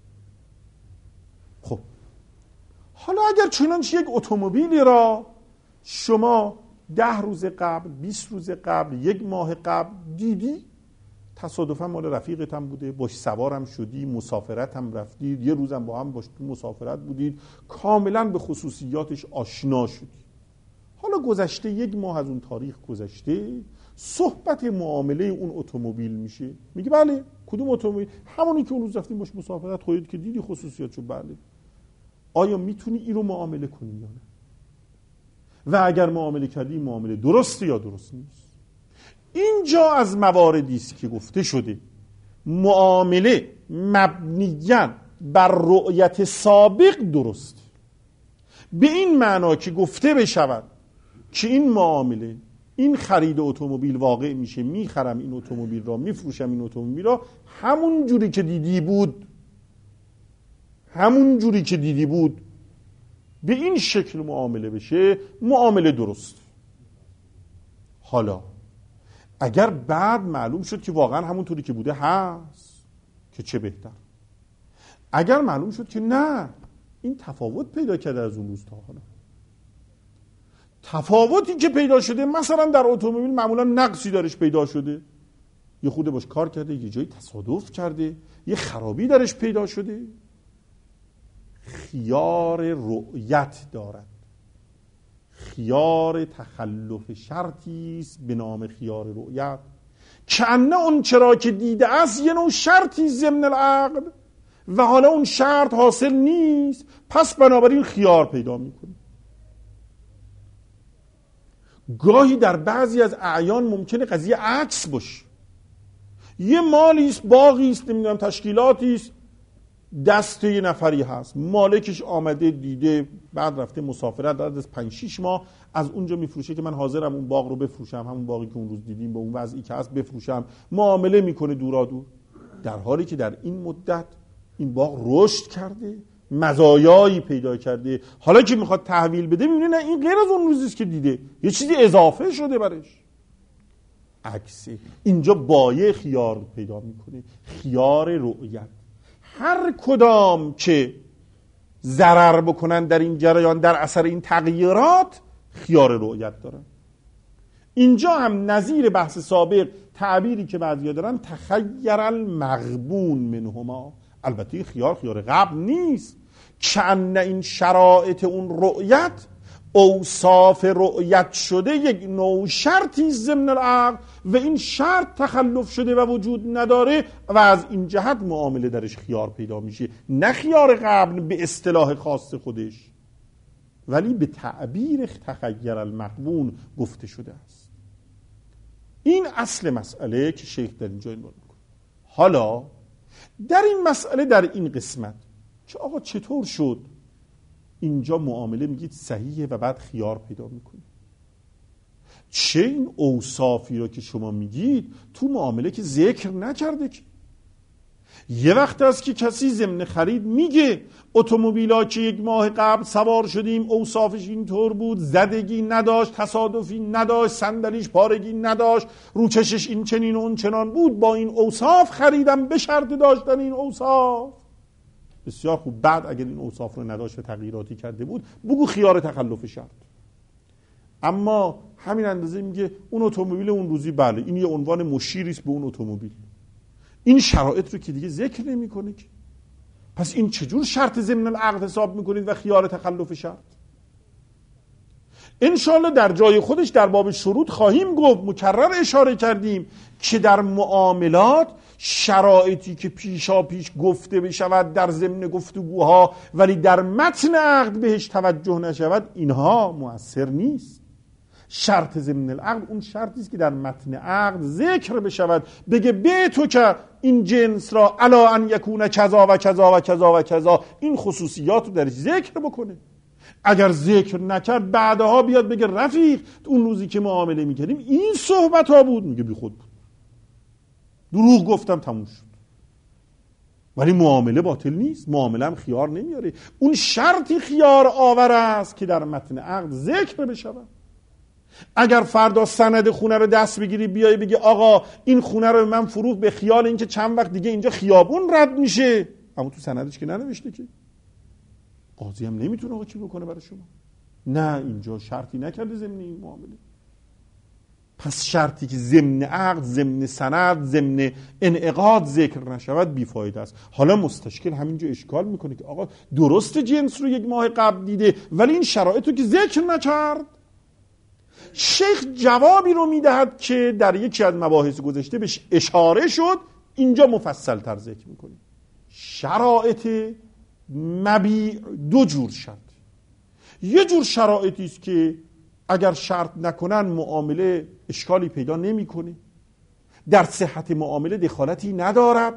خب حالا اگر چنانچه یک اتومبیلی را شما ده روز قبل، بیست روز قبل، یک ماه قبل دیدی، تصادفاً مال رفیقت هم بوده، باش سوارم شدی، مسافرت هم رفتید، یه روزم با هم باش تو مسافرت بودید، کاملاً به خصوصیاتش آشنا شدی. حالا گذشته یک ماه از اون تاریخ گذشته، صحبت معامله اون اتومبیل میشه، میگه بله کدوم اتومبیل؟ همونی که اون روز رفتیم باش مسافرت خودت که دیدی خصوصیاتشو. بله. آیا میتونی این رو معامله کنی یا نه؟ و اگر معامله کردی معامله درسته یا درست نیست؟ اینجا از مواردی است که گفته شده معامله مبنیاً بر رؤیت سابق درست، به این معنا که گفته بشود که این معامله، این خرید اتومبیل واقع میشه، میخرم این اتومبیل را، میفروشم این اتومبیل را، همون جوری که دیدی بود، همون جوری که دیدی بود به این شکل معامله بشه، معامله درست. حالا اگر بعد معلوم شد که واقعا همونطوری که بوده هست، که چه بهتر. اگر معلوم شد که نه، این تفاوت پیدا کرده از اون روز تا حالا، تفاوتی که پیدا شده مثلا در اتومبیل معمولا نقصی درش پیدا شده، یه خود باش کار کرده، یه جایی تصادف کرده، یه خرابی درش پیدا شده، خیار رؤیت دارد. خیار تخلف شرطی است به نام خیار رؤیت، که انه اون چرا که دیده است یه نوع شرطی ضمن العقد و حالا اون شرط حاصل نیست، پس بنابراین خیار پیدا میکنه. گاهی در بعضی از اعیان ممکنه قضیه عکس باشه، یه مالی است، باغی است، نمیدونم تشکیلاتی است، دست یه نفری هست، مالکش آمده دیده، بعد رفته مسافرت، بعد از پنج شش ماه از اونجا میفروشه که من حاضرم اون باغ رو بفروشم، همون باغی که اون روز دیدیم به اون وضعی که هست بفروشم، معامله میکنه دورا دور، در حالی که در این مدت این باغ رشد کرده، مزایایی پیدا کرده. حالا که میخواد تحویل بده میبینه نه، این غیر از اون روزیست که دیده، یه چیزی اضافه شده برش. عکسه اینجا بایع خیار پیدا میکنه، خیار رؤیت. هر کدام که ضرر بکنن در این جریان در اثر این تغییرات خیار رؤیت دارن. اینجا هم نظیر بحث سابق تعبیری که بعضیا دارن تخیر المغبون منهما، البته خیار خیار قبل نیست کأن این شرایط اون رؤیت اوصاف رؤیت شده یک نوع شرطی ضمن العقد و این شرط تخلف شده و وجود نداره و از این جهت معامله درش خیار پیدا میشه، نه خیار قبل به اصطلاح خاص خودش، ولی به تعبیر تخیر المقبول گفته شده است. این اصل مسئله که شیخ در اینجا عنوان میکنه. حالا در این مسئله، در این قسمت که آقا چطور شد اینجا معامله میگید صحیحه و بعد خیار پیدا میکنید، چه این اوصافی رو که شما میگید تو معامله که ذکر نکرده که یه وقت است که کسی ضمن خرید میگه اتومبیلا که یک ماه قبل سوار شدیم اوصافش اینطور بود، زدگی نداشت، تصادفی نداشت، صندلیش پارگی نداشت، روچشش این چنین و اون چنان بود، با این اوصاف خریدم به شرط داشتن این اوصاف. بسیار خوب، بعد اگر این اوصاف رو نداشت و تغییراتی کرده بود بگو خیار تخلف شرط. اما همین اندازه میگه اون اتومبیل اون روزی بله این یه عنوان مشیری است به اون اتومبیل، این شرایط رو که دیگه ذکر نمیکنه که، پس این چجور شرط ضمن العقد حساب میکنید و خیار تخلف شرط؟ انشالله در جای خودش در باب شروط خواهیم گفت، مکرر اشاره کردیم که در معاملات شرایطی که پیشا پیش گفته بشود در ضمن گفتگوها ولی در متن عقد بهش توجه نشود اینها مؤثر نیست. شرط ضمن العقد اون شرطی است که در متن عقد ذکر بشود، بگه به تو که این جنس را الا ان یکون کذا و کذا و کذا و کذا، این خصوصیات رو درش ذکر بکنه. اگر ذکر نکرد بعدها بیاد بگه رفیق اون روزی که معامله میکردیم این صحبت ها بود، میگه بی خود بود، دروغ گفتم، تموم شد. ولی معامله باطل نیست، معامله هم خیار نمیاره، اون شرطی خیار آور است که در متن عقد ذکر بشود. اگر فردا سند خونه رو دست بگیری بیای بگی آقا این خونه رو من فروخت به خیال اینکه چند وقت دیگه اینجا خیابون رد میشه، اما تو سندش که ننوشته که، قاضی هم نمیتونه آقا چی بکنه برای شما. نه، اینجا شرطی نکرده ضمن این معامله. پس شرطی که ضمن عقد، ضمن سند، ضمن انعقاد ذکر نشود بیفایده است. حالا مستشکل همینجا اشکال میکنه که آقا درست جنس رو یک ماه قبل دیده ولی این شرایط رو که ذکر نکرد. شیخ جوابی رو میدهد که در یکی از مباحث گذشته بهش اشاره شد، اینجا مفصل تر ذکر میکنیم. شرایط مبیع دو جور شرط. یه جور شرایطی است که اگر شرط نکنن معامله اشکالی پیدا نمیکنه، در صحت معامله دخالتی ندارد.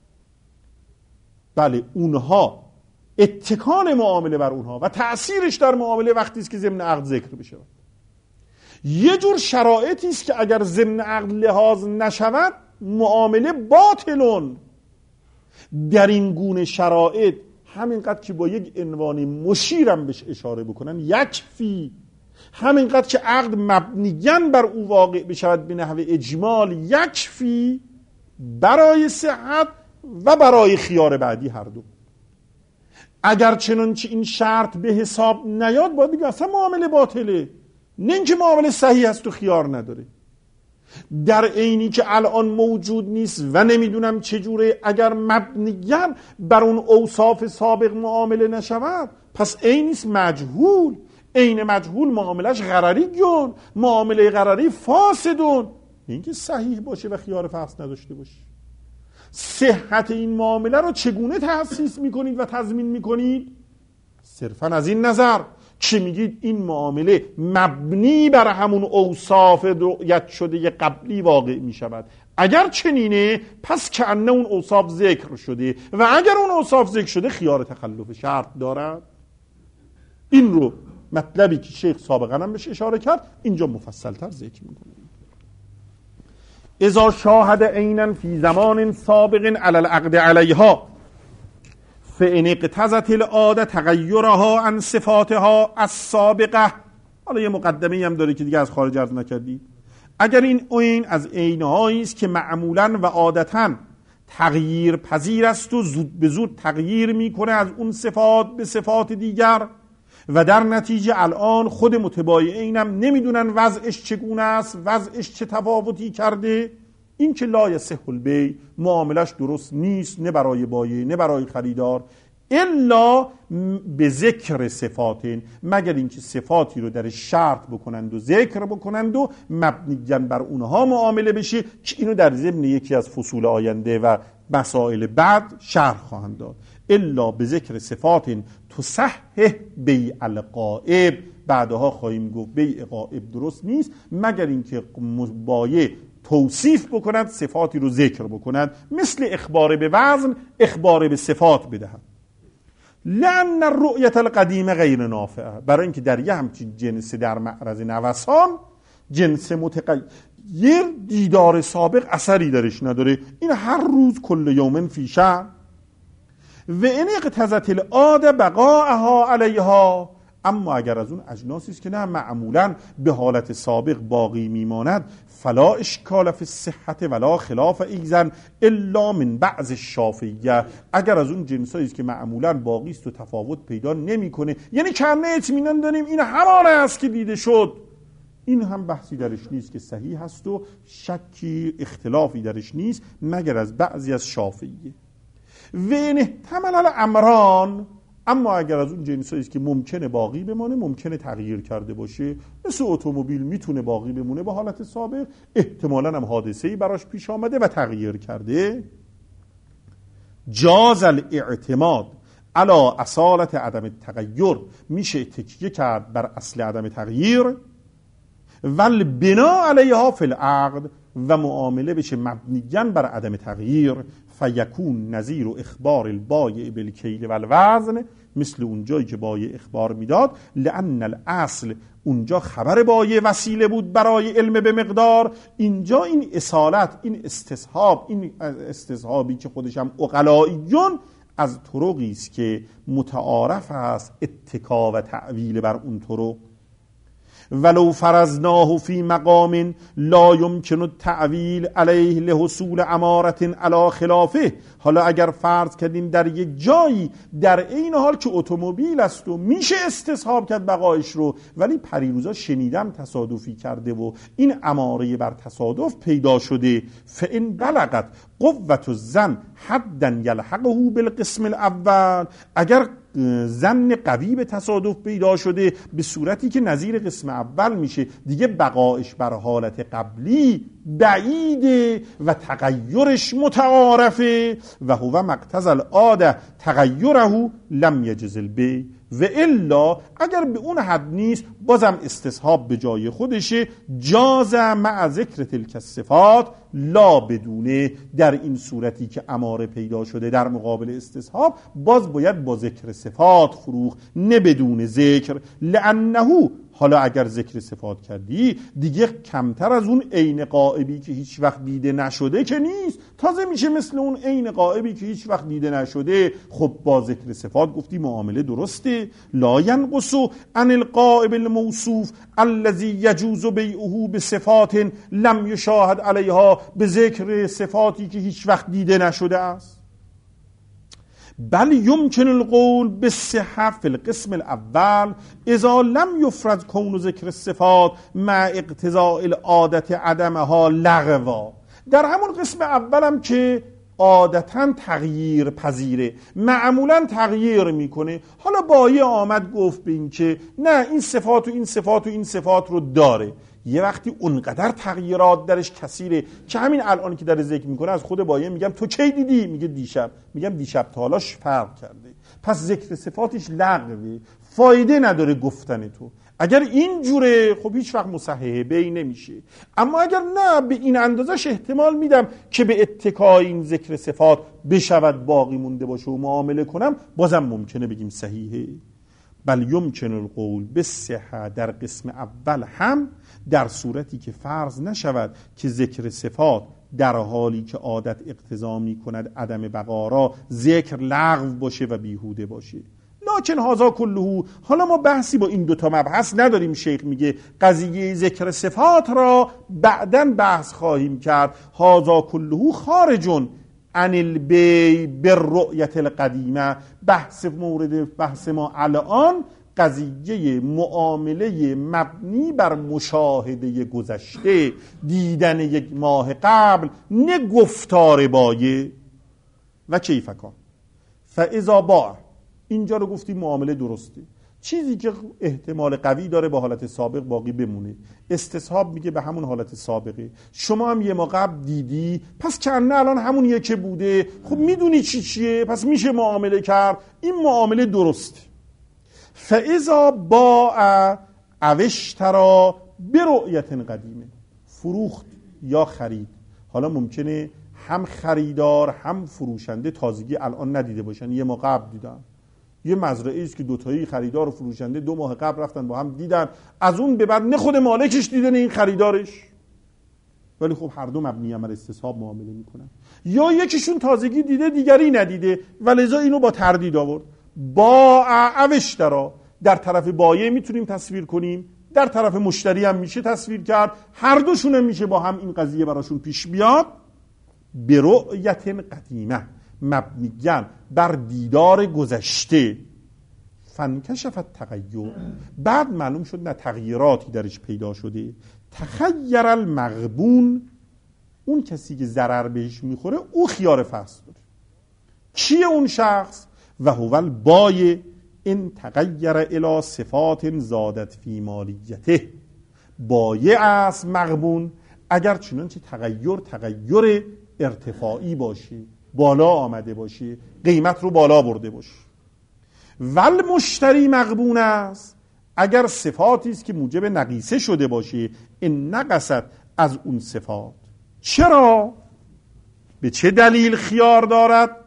بله، اونها اتکان معامله بر اونها و تأثیرش در معامله وقتی است که ضمن عقد ذکر بشه. یه جور شرایطی است که اگر ضمن عقد لحاظ نشود معامله باطلون. در این گونه شرایط همینقدر که با یک عنوان مشیرم بهش اشاره بکنن یکفی، همینقدر که عقد مبنیاً بر او واقع بشود به نحو اجمال یکفی، برای صحت و برای خیار بعدی هر دو. اگر چنانچه این شرط به حساب نیاد باید بگه اصلا معامله باطله، نه اینکه معامله صحیح است و خیار نداره. در عینی که الان موجود نیست و نمیدونم چجوره، اگر مبنیاً بر اون اوصاف سابق معامله نشود پس عینیست مجهول. عین مجهول معاملش غرریون، معامله غرری فاسدون، نه اینکه صحیح باشه و خیار فحص نداشته باشه. صحت این معامله رو چگونه تأسیس میکنید و تضمین میکنید؟ صرفاً از این نظر که میگید این معامله مبنی بر همون اوصاف رؤیت شده قبلی واقع میشود. اگر چنینه پس که انه اون اوصاف ذکر شده و اگر اون اوصاف ذکر شده خیار تخلف شرط دارد. این رو مطلبی که شیخ سابقا هم بهش اشاره کرد اینجا مفصل تر ذکر میکنه. اذا شاهد عینا فی زمان سابق علی العقد علیها فإن اقتضت العاده تغیرها عن صفاتها السابقه. حالا یه مقدمه هم داره که دیگه از خارج عرض نکردید. اگر این عین از عینهایی است که معمولا و عادتا تغییر پذیر است و زود به زود تغییر میکنه از اون صفات به صفات دیگر و در نتیجه الان خود متبایعینم نمیدونن وضعش چگونه است، وضعش چه تفاوتی کرده، این که لا یصح البیع، معاملش درست نیست، نه برای بایع نه برای خریدار. الا به ذکر صفاتین، مگر اینکه صفاتی رو در شرط بکنند و ذکر بکنند و مبنیاً بر اونها معامله بشه که اینو در ضمن یکی از فصول آینده و مسائل بعد شرح خواهند داد. الا به ذکر صفاتین تصحح بیع الغائب، بعدها خواهیم گفت بیع غائب درست نیست مگر اینکه بایع توصیف بکنند، صفاتی رو ذکر بکنند، مثل اخبار به وزن اخبار به صفات بدهند. لأن الرؤیت القدیم غیر نافعه، برای اینکه در یه همچین جنس در معرض نوسان، جنس متغیر، دیدار سابق اثری درش نداره. این هر روز کل یومن فی شأن و ان اقتضت العاده بقاءها علیها، اما اگر از اون اجناسی است که نه معمولا به حالت سابق باقی میماند، فلا اشکال فی الصحت ولا خلاف ایزن الا من بعض الشافعیه، اگر از اون جنسایی است که معمولا باقی است و تفاوت پیدا نمیکنه، یعنی کمه اطمینان داریم این همانه است که دیده شد، این هم بحثی درش نیست که صحیح هست و شکی اختلافی درش نیست مگر از بعضی از شافعیه. و ان احتمل الامران، اما اگر از اون جنسایی است که ممکنه باقی بمانه ممکنه تغییر کرده باشه، مثل اتومبیل میتونه باقی بمونه به حالت سابق، احتمالاً هم حادثه‌ای براش پیش آمده و تغییر کرده، جاز الاعتماد علی اصالت عدم التغیر، میشه تکیه کرد بر اصل عدم تغییر، ول بنا علیها فی العقد، و معامله بشه مبنیاً بر عدم تغییر، فیکون نظیر اخبار البایع بالکیل والوزن، مثل اونجایی که بایع اخبار میداد، لأن الاصل اونجا خبر بایع وسیله بود برای علم به مقدار، اینجا این اصالت، این استصحاب، این استصحابی که خودش هم عقلائیون از طرقی است که متعارف است اتکا و تعویل بر اون طرق. ولو فرضناه فی مقام لا یمکن التعویل علیه لحصول امارة علی خلافه، حالا اگر فرض کردیم در یک جایی در این حال که اتومبیل است و میشه استصحاب کرد بقایش رو، ولی پریروزا شنیدم تصادفی کرده و این اماره بر تصادف پیدا شده، فان بلغت قوت الظن حدا یلحقه بالقسم الاول، اگر ظن قوی به تصادف پیدا شده به صورتی که نظیر قسم اول میشه، دیگه بقایش بر حالت قبلی بعیده و تغییرش متعارفه، و هو مقتضی العاده تغییره لم یجز البیع، و الا اگر به اون حد نیست بازم استصحاب به جای خودشه، جاز مع ذکر تلک الصفات لا بدونه، در این صورتی که اماره پیدا شده در مقابل استصحاب باز باید با ذکر صفات فروخ، نه بدون ذکر، لانه، حالا اگر ذکر صفات کردی دیگه کمتر از اون عین غائبی که هیچ وقت دیده نشده که نیست، تازه میشه مثل اون عین غائبی که هیچ وقت دیده نشده. خب با ذکر صفات گفتی معامله درسته، لا ینقص عن الغائب الموصوف الذي يجوز بیعه بصفات لم يشاهد علیها، به ذکر صفاتی که هیچ وقت دیده نشده است. بل یمکن القول بالصحة فی القسم الاول اذا لم یفرض کون ذکر الصفات مع اقتضاء العادة عدمها لغوا، در همون قسم اولم که عادتاً تغییر پذیره، معمولاً تغییر میکنه، حالا بایع آمد گفت به این که نه این صفات و این صفات و این صفات رو داره، یه وقتی اونقدر تغییرات درش کثیره که همین الان که در ذکر میکنه از خود بایع میگم تو کی دیدی؟ میگه دیشب، میگم دیشب تا حالاش فرق کرده، پس ذکر صفاتش لغوه، فایده نداره گفتن تو. اگر این جوره خب هیچ وقت مصحح بیع نمیشه، اما اگر نه به این اندازش احتمال میدم که به اتکای این ذکر صفات بشود باقی مونده باشه و معامله کنم، بازم ممکنه بگیم صحیحه. بل یمکن القول بالصحة در قسم اول هم در صورتی که فرض نشود که ذکر صفات در حالی که عادت اقتضا می کند عدم بقا را ذکر لغو باشه و بیهوده باشه. لکن هذا کله، حالا ما بحثی با این دوتا مبحث نداریم، شیخ میگه قضیه ذکر صفات را بعداً بحث خواهیم کرد. هذا کله خارجون عن البیع بالرؤیة القدیمه، بحث مورد بحث ما الان قضیه معامله مبنی بر مشاهده گذشته، دیدن یک ماه قبل، نه گفتار بایع. و کیف کان فاذا باع اینجا رو گفتیم معامله درسته. چیزی که احتمال قوی داره با حالت سابق باقی بمونه، استصحاب میگه به همون حالت سابقه. شما هم یه ما قبل دیدی، پس کنه الان همون که بوده، خب میدونی چی چیه، پس میشه معامله کرد. این معامله درسته. فاذا باع اوشترا برؤیت قدیمه، فروخت یا خرید. حالا ممکنه هم خریدار هم فروشنده تازگی الان ندیده باشن، یه ما قبل دیدن. یه مزرعه است که دوتایی خریدار و فروشنده دو ماه قبل رفتن با هم دیدن، از اون به بعد نه خود مالکش دیده نه این خریدارش، ولی خب هر دو مبنی عمل استصحاب معامله میکنن. یا یکیشون تازگی دیده دیگری ندیده و لذا اینو با تردید آورد. با اوشترا در طرف بایع میتونیم تصویر کنیم، در طرف مشتری هم میشه تصویر کرد، هر دوشون هم میشه با هم این قضیه براشون پیش بیاد. برؤیت قدیمه، مبنیاً بر دیدار گذشته. فانکشفت تغییر، بعد معلوم شد نه تغییراتی درش پیدا شده. تخیر المغبون، اون کسی که ضرر بهش میخوره او خیار فصل داره. کیه اون شخص؟ و هو البایع ان تغیر الی صفات زادت فی مالیته. بایع است مغبون اگر چنانچه تغییر تغییر ارتفاعی باشه، بالا آمده باشه، قیمت رو بالا برده باشه. ول مشتری مغبون است اگر صفاتی است که موجب نقیصه شده باشه، این نقصت از اون صفات. چرا؟ به چه دلیل خیار دارد؟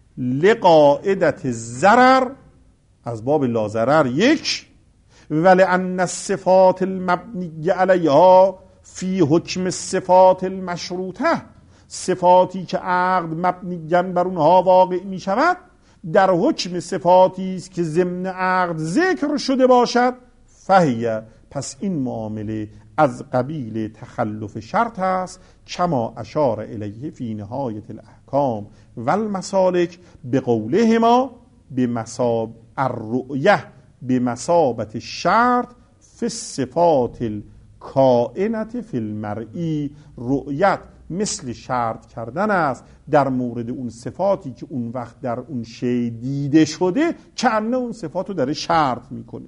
لقاعدت ضرر، از باب لا ضرر یک، ولأن الصفات المبنی علیها فی حکم الصفات المشروطه، صفاتی که عقد مبنیاً بر اونها واقع می شود در حکم صفاتی است که ضمن عقد ذکر شده باشد. فهیه، پس این معامله از قبیل تخلف شرط است، کما اشار الیه فی نهایت الاحکام والمسالک بقولهما بمثاب الرؤیه بمثابت شرط فی الصفات الکائنة فی المرئی. رؤیت مثل شرط کردن است در مورد اون صفاتی که اون وقت در اون شی دیده شده، کنه اون صفاتو داره شرط میکنه.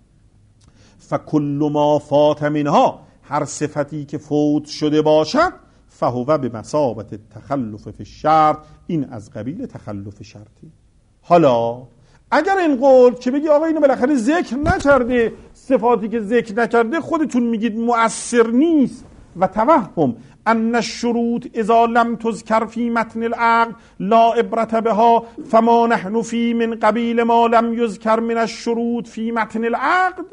فکل ما فات منها، هر صفتی که فوت شده باشد، فهو بمثابت تخلف فی الشرط، این از قبیل تخلف شرطی. حالا اگر این قول که بگی آقا اینو بالاخره ذکر نکرده، صفاتی که ذکر نکرده خودتون میگید مؤثر نیست، و توهم ان الشروط اذا لم تذکر فی متن العقد لا عبرت بها فما نحن فی من قبیل ما لم یذکر من الشروط فی متن العقد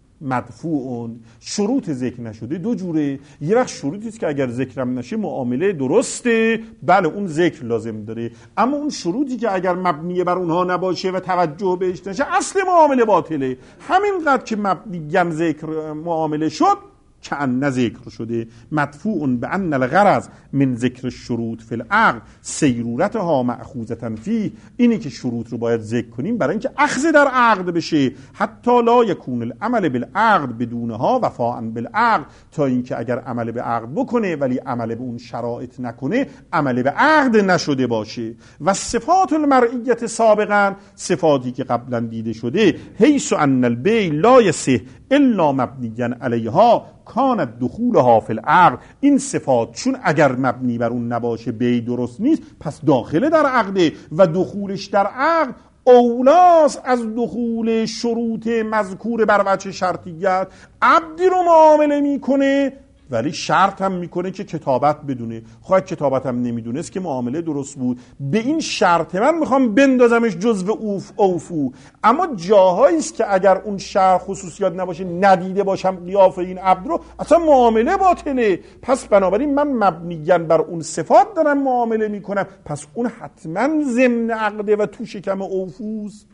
مدفوع. شروط ذکر نشده دو جوره، یه وقت شروطی است که اگر ذکرم نشه معامله درسته، بله اون ذکر لازم داره، اما اون شروطی که اگر مبنی بر اونها نباشه و توجه بهش نشه اصل معامله باطله. همینقدر که مبنی ذکر معامله شد که ان ذکر شده. مدفوع به ان الغرض من ذکر الشروط فی العقد سیرورتها مأخوذة فیه، اینی که شروط رو باید ذکر کنیم برای اینکه اخذ در عقد بشه. حتی لا یکون العمل بالعقد بدونها وفاء بالعقد، تا اینکه اگر عمل به عقد بکنه ولی عمل به اون شرایط نکنه عمل به عقد نشده باشه. و صفات المرئیت سابقا، صفاتی که قبلا دیده شده، حیث ان البیع لا یصح الا مبنیا علیها کانت دخولها فی العقد، این صفات چون اگر مبنی بر اون نباشه بی درست نیست، پس داخله در عقده و دخولش در عقد اولاس از دخول شروط مذکور بر وجه شرطیت. عبدی رو معامله میکنه ولی شرط هم میکنه که کتابت بدونه، خواهد کتابت هم نمیدونست که معامله درست بود، به این شرط من میخوام بندازمش جزو اوف اوفو. اما جاهایی است که اگر اون شرط خصوصیات نباشه، ندیده باشم قیافه این عبد رو، اصلا معامله باطله. پس بنابراین من مبنیاً بر اون صفات دارم معامله میکنم، پس اون حتما ضمن عقده و تو شکم اوفوست.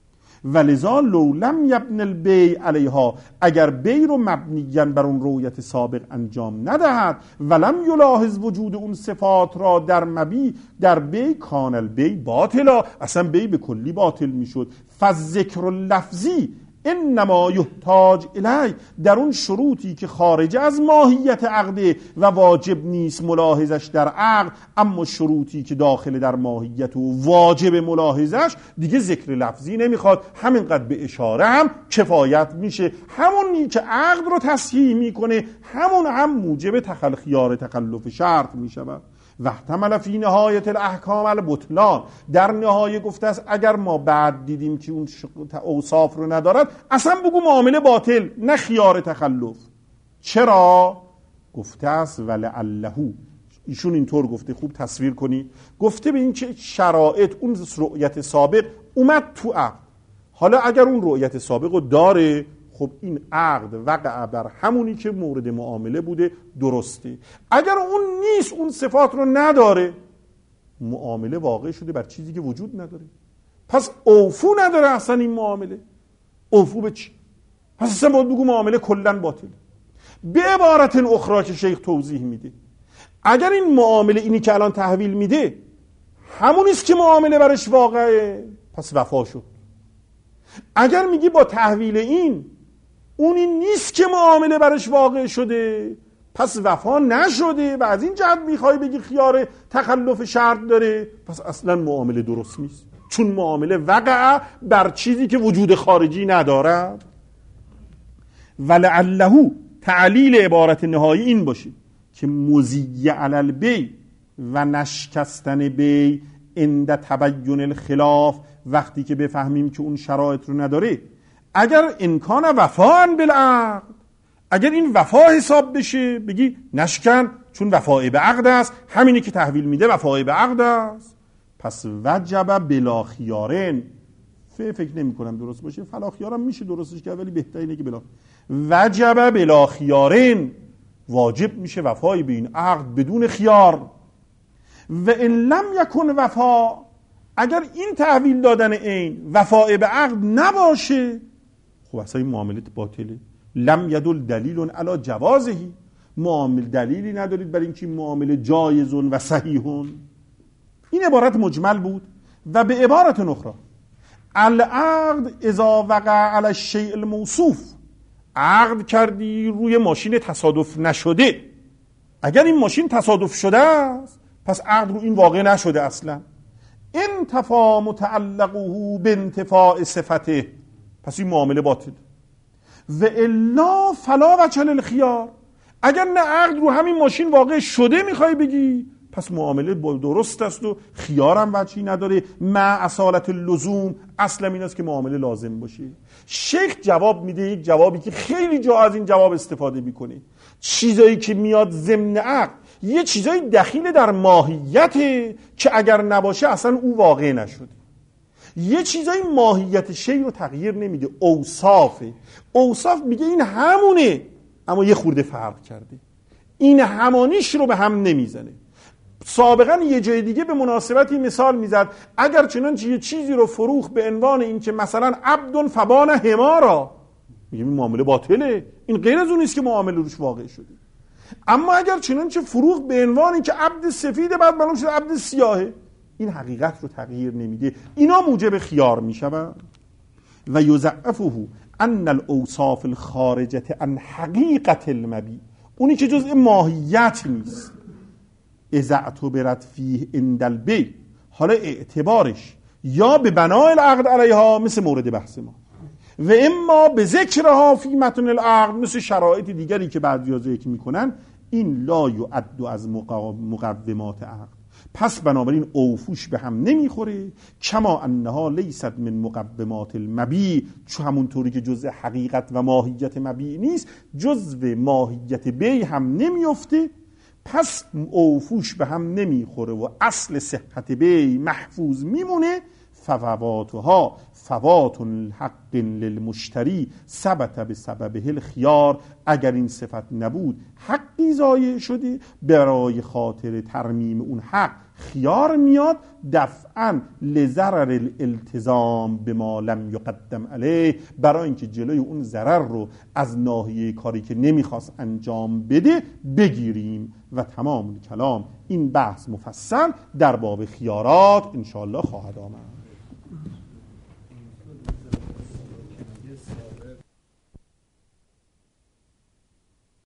ولذا لو لم یبن البیع علیها، اگر بیع رو مبنیاً بر اون رویت سابق انجام ندهد، ولم یلاحظ وجود اون صفات را در مبیع در بیع، کان البیع باطلا، اصلا بیع به کلی باطل میشد. فالذکر اللفظی انما یحتاج الی، در اون شروطی که خارج از ماهیت عقده و واجب نیست ملاحظش در عقد، اما شروطی که داخل در ماهیت و واجب ملاحظش دیگه ذکر لفظی نمیخواد، همینقدر به اشاره هم کفایت میشه. همونی که عقد رو تصحیح میکنه همون هم موجب تخل خیار تخلف شرط میشود. و احتمل فی نهایت الاحکام البطلان، در نهایه گفته است اگر ما بعد دیدیم که اون اوصاف رو ندارد اصلا بگو معامله باطل، نه خیار تخلف. چرا؟ گفته است ولعله، ایشون اینطور گفته، خوب تصویر کنی، گفته به این که شرایط اون رؤیت سابق اومد تو عقد، حالا اگر اون رؤیت سابق رو داره خب این عقد وقع بر همونی که مورد معامله بوده، درسته. اگر اون نیست، اون صفات رو نداره، معامله واقع شده بر چیزی که وجود نداره. پس اوفو نداره اصلا این معامله. اوفو به چی؟ پس اصلا باید بگو معامله کلن باطل. به عبارت اخرى که شیخ توضیح میده، اگر این معامله اینی که الان تحویل میده همونیست که معامله برش واقعه، پس وفا شد. اگر میگی با تحویل این اونی نیست که معامله برش واقع شده، پس وفا نشده و از این جهت میخوای بگی خیار تخلف شرط داره، پس اصلا معامله درست نیست، چون معامله وقع بر چیزی که وجود خارجی ندارد. ولعله، تعلیل عبارت نهایی این باشه که مزیع علی البیع و نشکستن بیع عند تبین الخلاف، وقتی که بفهمیم که اون شرایط رو نداره، اگر امکان وفاء بالعقد، اگر این وفا حساب بشه، بگی نشکن چون وفاء به عقد است، همینی که تحویل میده وفاء به عقد است، پس وجب بلا خیارن، فکر نمی کنم درست باشه، فلا خیارم میشه درستش کرد ولی بهترینه که بلا، وجب بلا خیارن، واجب میشه وفای به این عقد بدون خیار. و ان لم یکن وفا، اگر این تحویل دادن عین وفاء به عقد نباشه، خب اصلا این معامله باطله. لم یدل دلیل علی جوازه، معامله دلیلی ندارید برای اینکه معامله جایز و صحیح. این عبارت مجمل بود. و به عبارت اخرى، العقد اذا وقع علی الشیء الموصوف، عقد کردی روی ماشین تصادف نشده، اگر این ماشین تصادف شده است پس عقد رو این واقع نشده اصلا، انتفا متعلقه بانتفاع صفته، پس این معامله باطل. و الا فلا وجه للخیار، اگر نه عقد رو همین ماشین واقع شده میخوای بگی، پس معامله درست است و خیارم وجهی نداره. مع اصالت اللزوم، اصلا این است که معامله لازم باشه. شیخ جواب میده، یک جوابی که خیلی جا از این جواب استفاده میکنه، چیزایی که میاد ضمن عقد یه چیزایی دخیل در ماهیته که اگر نباشه اصلا او واقع نشده. یه چیزایی ماهیت شی رو تغییر نمیده، اوصافه. اوصاف میگه این همونه اما یه خورده فرق کرده، این همانیش رو به هم نمیزنه. سابقا یه جای دیگه به مناسبتی مثال میزد، اگر چنانچه یه چیزی رو فروخت به عنوان این که مثلا عبد فبان حمارا، میگه این معامله باطله، این غیر از اون نیست که معامله روش واقع شده. اما اگر چنانچه فروخت به عنوان این که عبد سفیده بعد معلوم شده عبد سیاهه، این حقیقت رو تغییر نمیده، اینا موجب خیار میشود. و یضعفه ان الاوصاف الخارجه عن حقیقت المبیع، اونی که جزء ماهیت نیست، اذا اعتبرت فیه عند البیع، حالا اعتبارش یا به بنای العقد علیها مثل مورد بحث ما، و اما به ذکرها فی متن العقد مثل شرایط دیگری که بعضیا ذکر میکنن، این لا یعد از مقومات عقد، پس بنابراین اوفوش به هم نمیخوره. کما انها لیست من مقومات المبیع، چون همونطوری که جزء حقیقت و ماهیت مبیع نیست، جزء ماهیت بیع هم نمیفته، پس اوفوش به هم نمیخوره و اصل صحت بیع محفوظ میمونه. فواتها فوات الحق للمشتری ثبت بسببه الخيار، اگر این صفت نبود حقی ضایع شده، برای خاطر ترمیم اون حق خیار میاد، دفعاً لضرر الالتزام بما لم یقدم علیه، برای اینکه جلوی اون ضرر رو از ناحیه کاری که نمیخواست انجام بده بگیریم. و تمام کلام این بحث مفصل در باب خیارات انشاءالله خواهد آمد.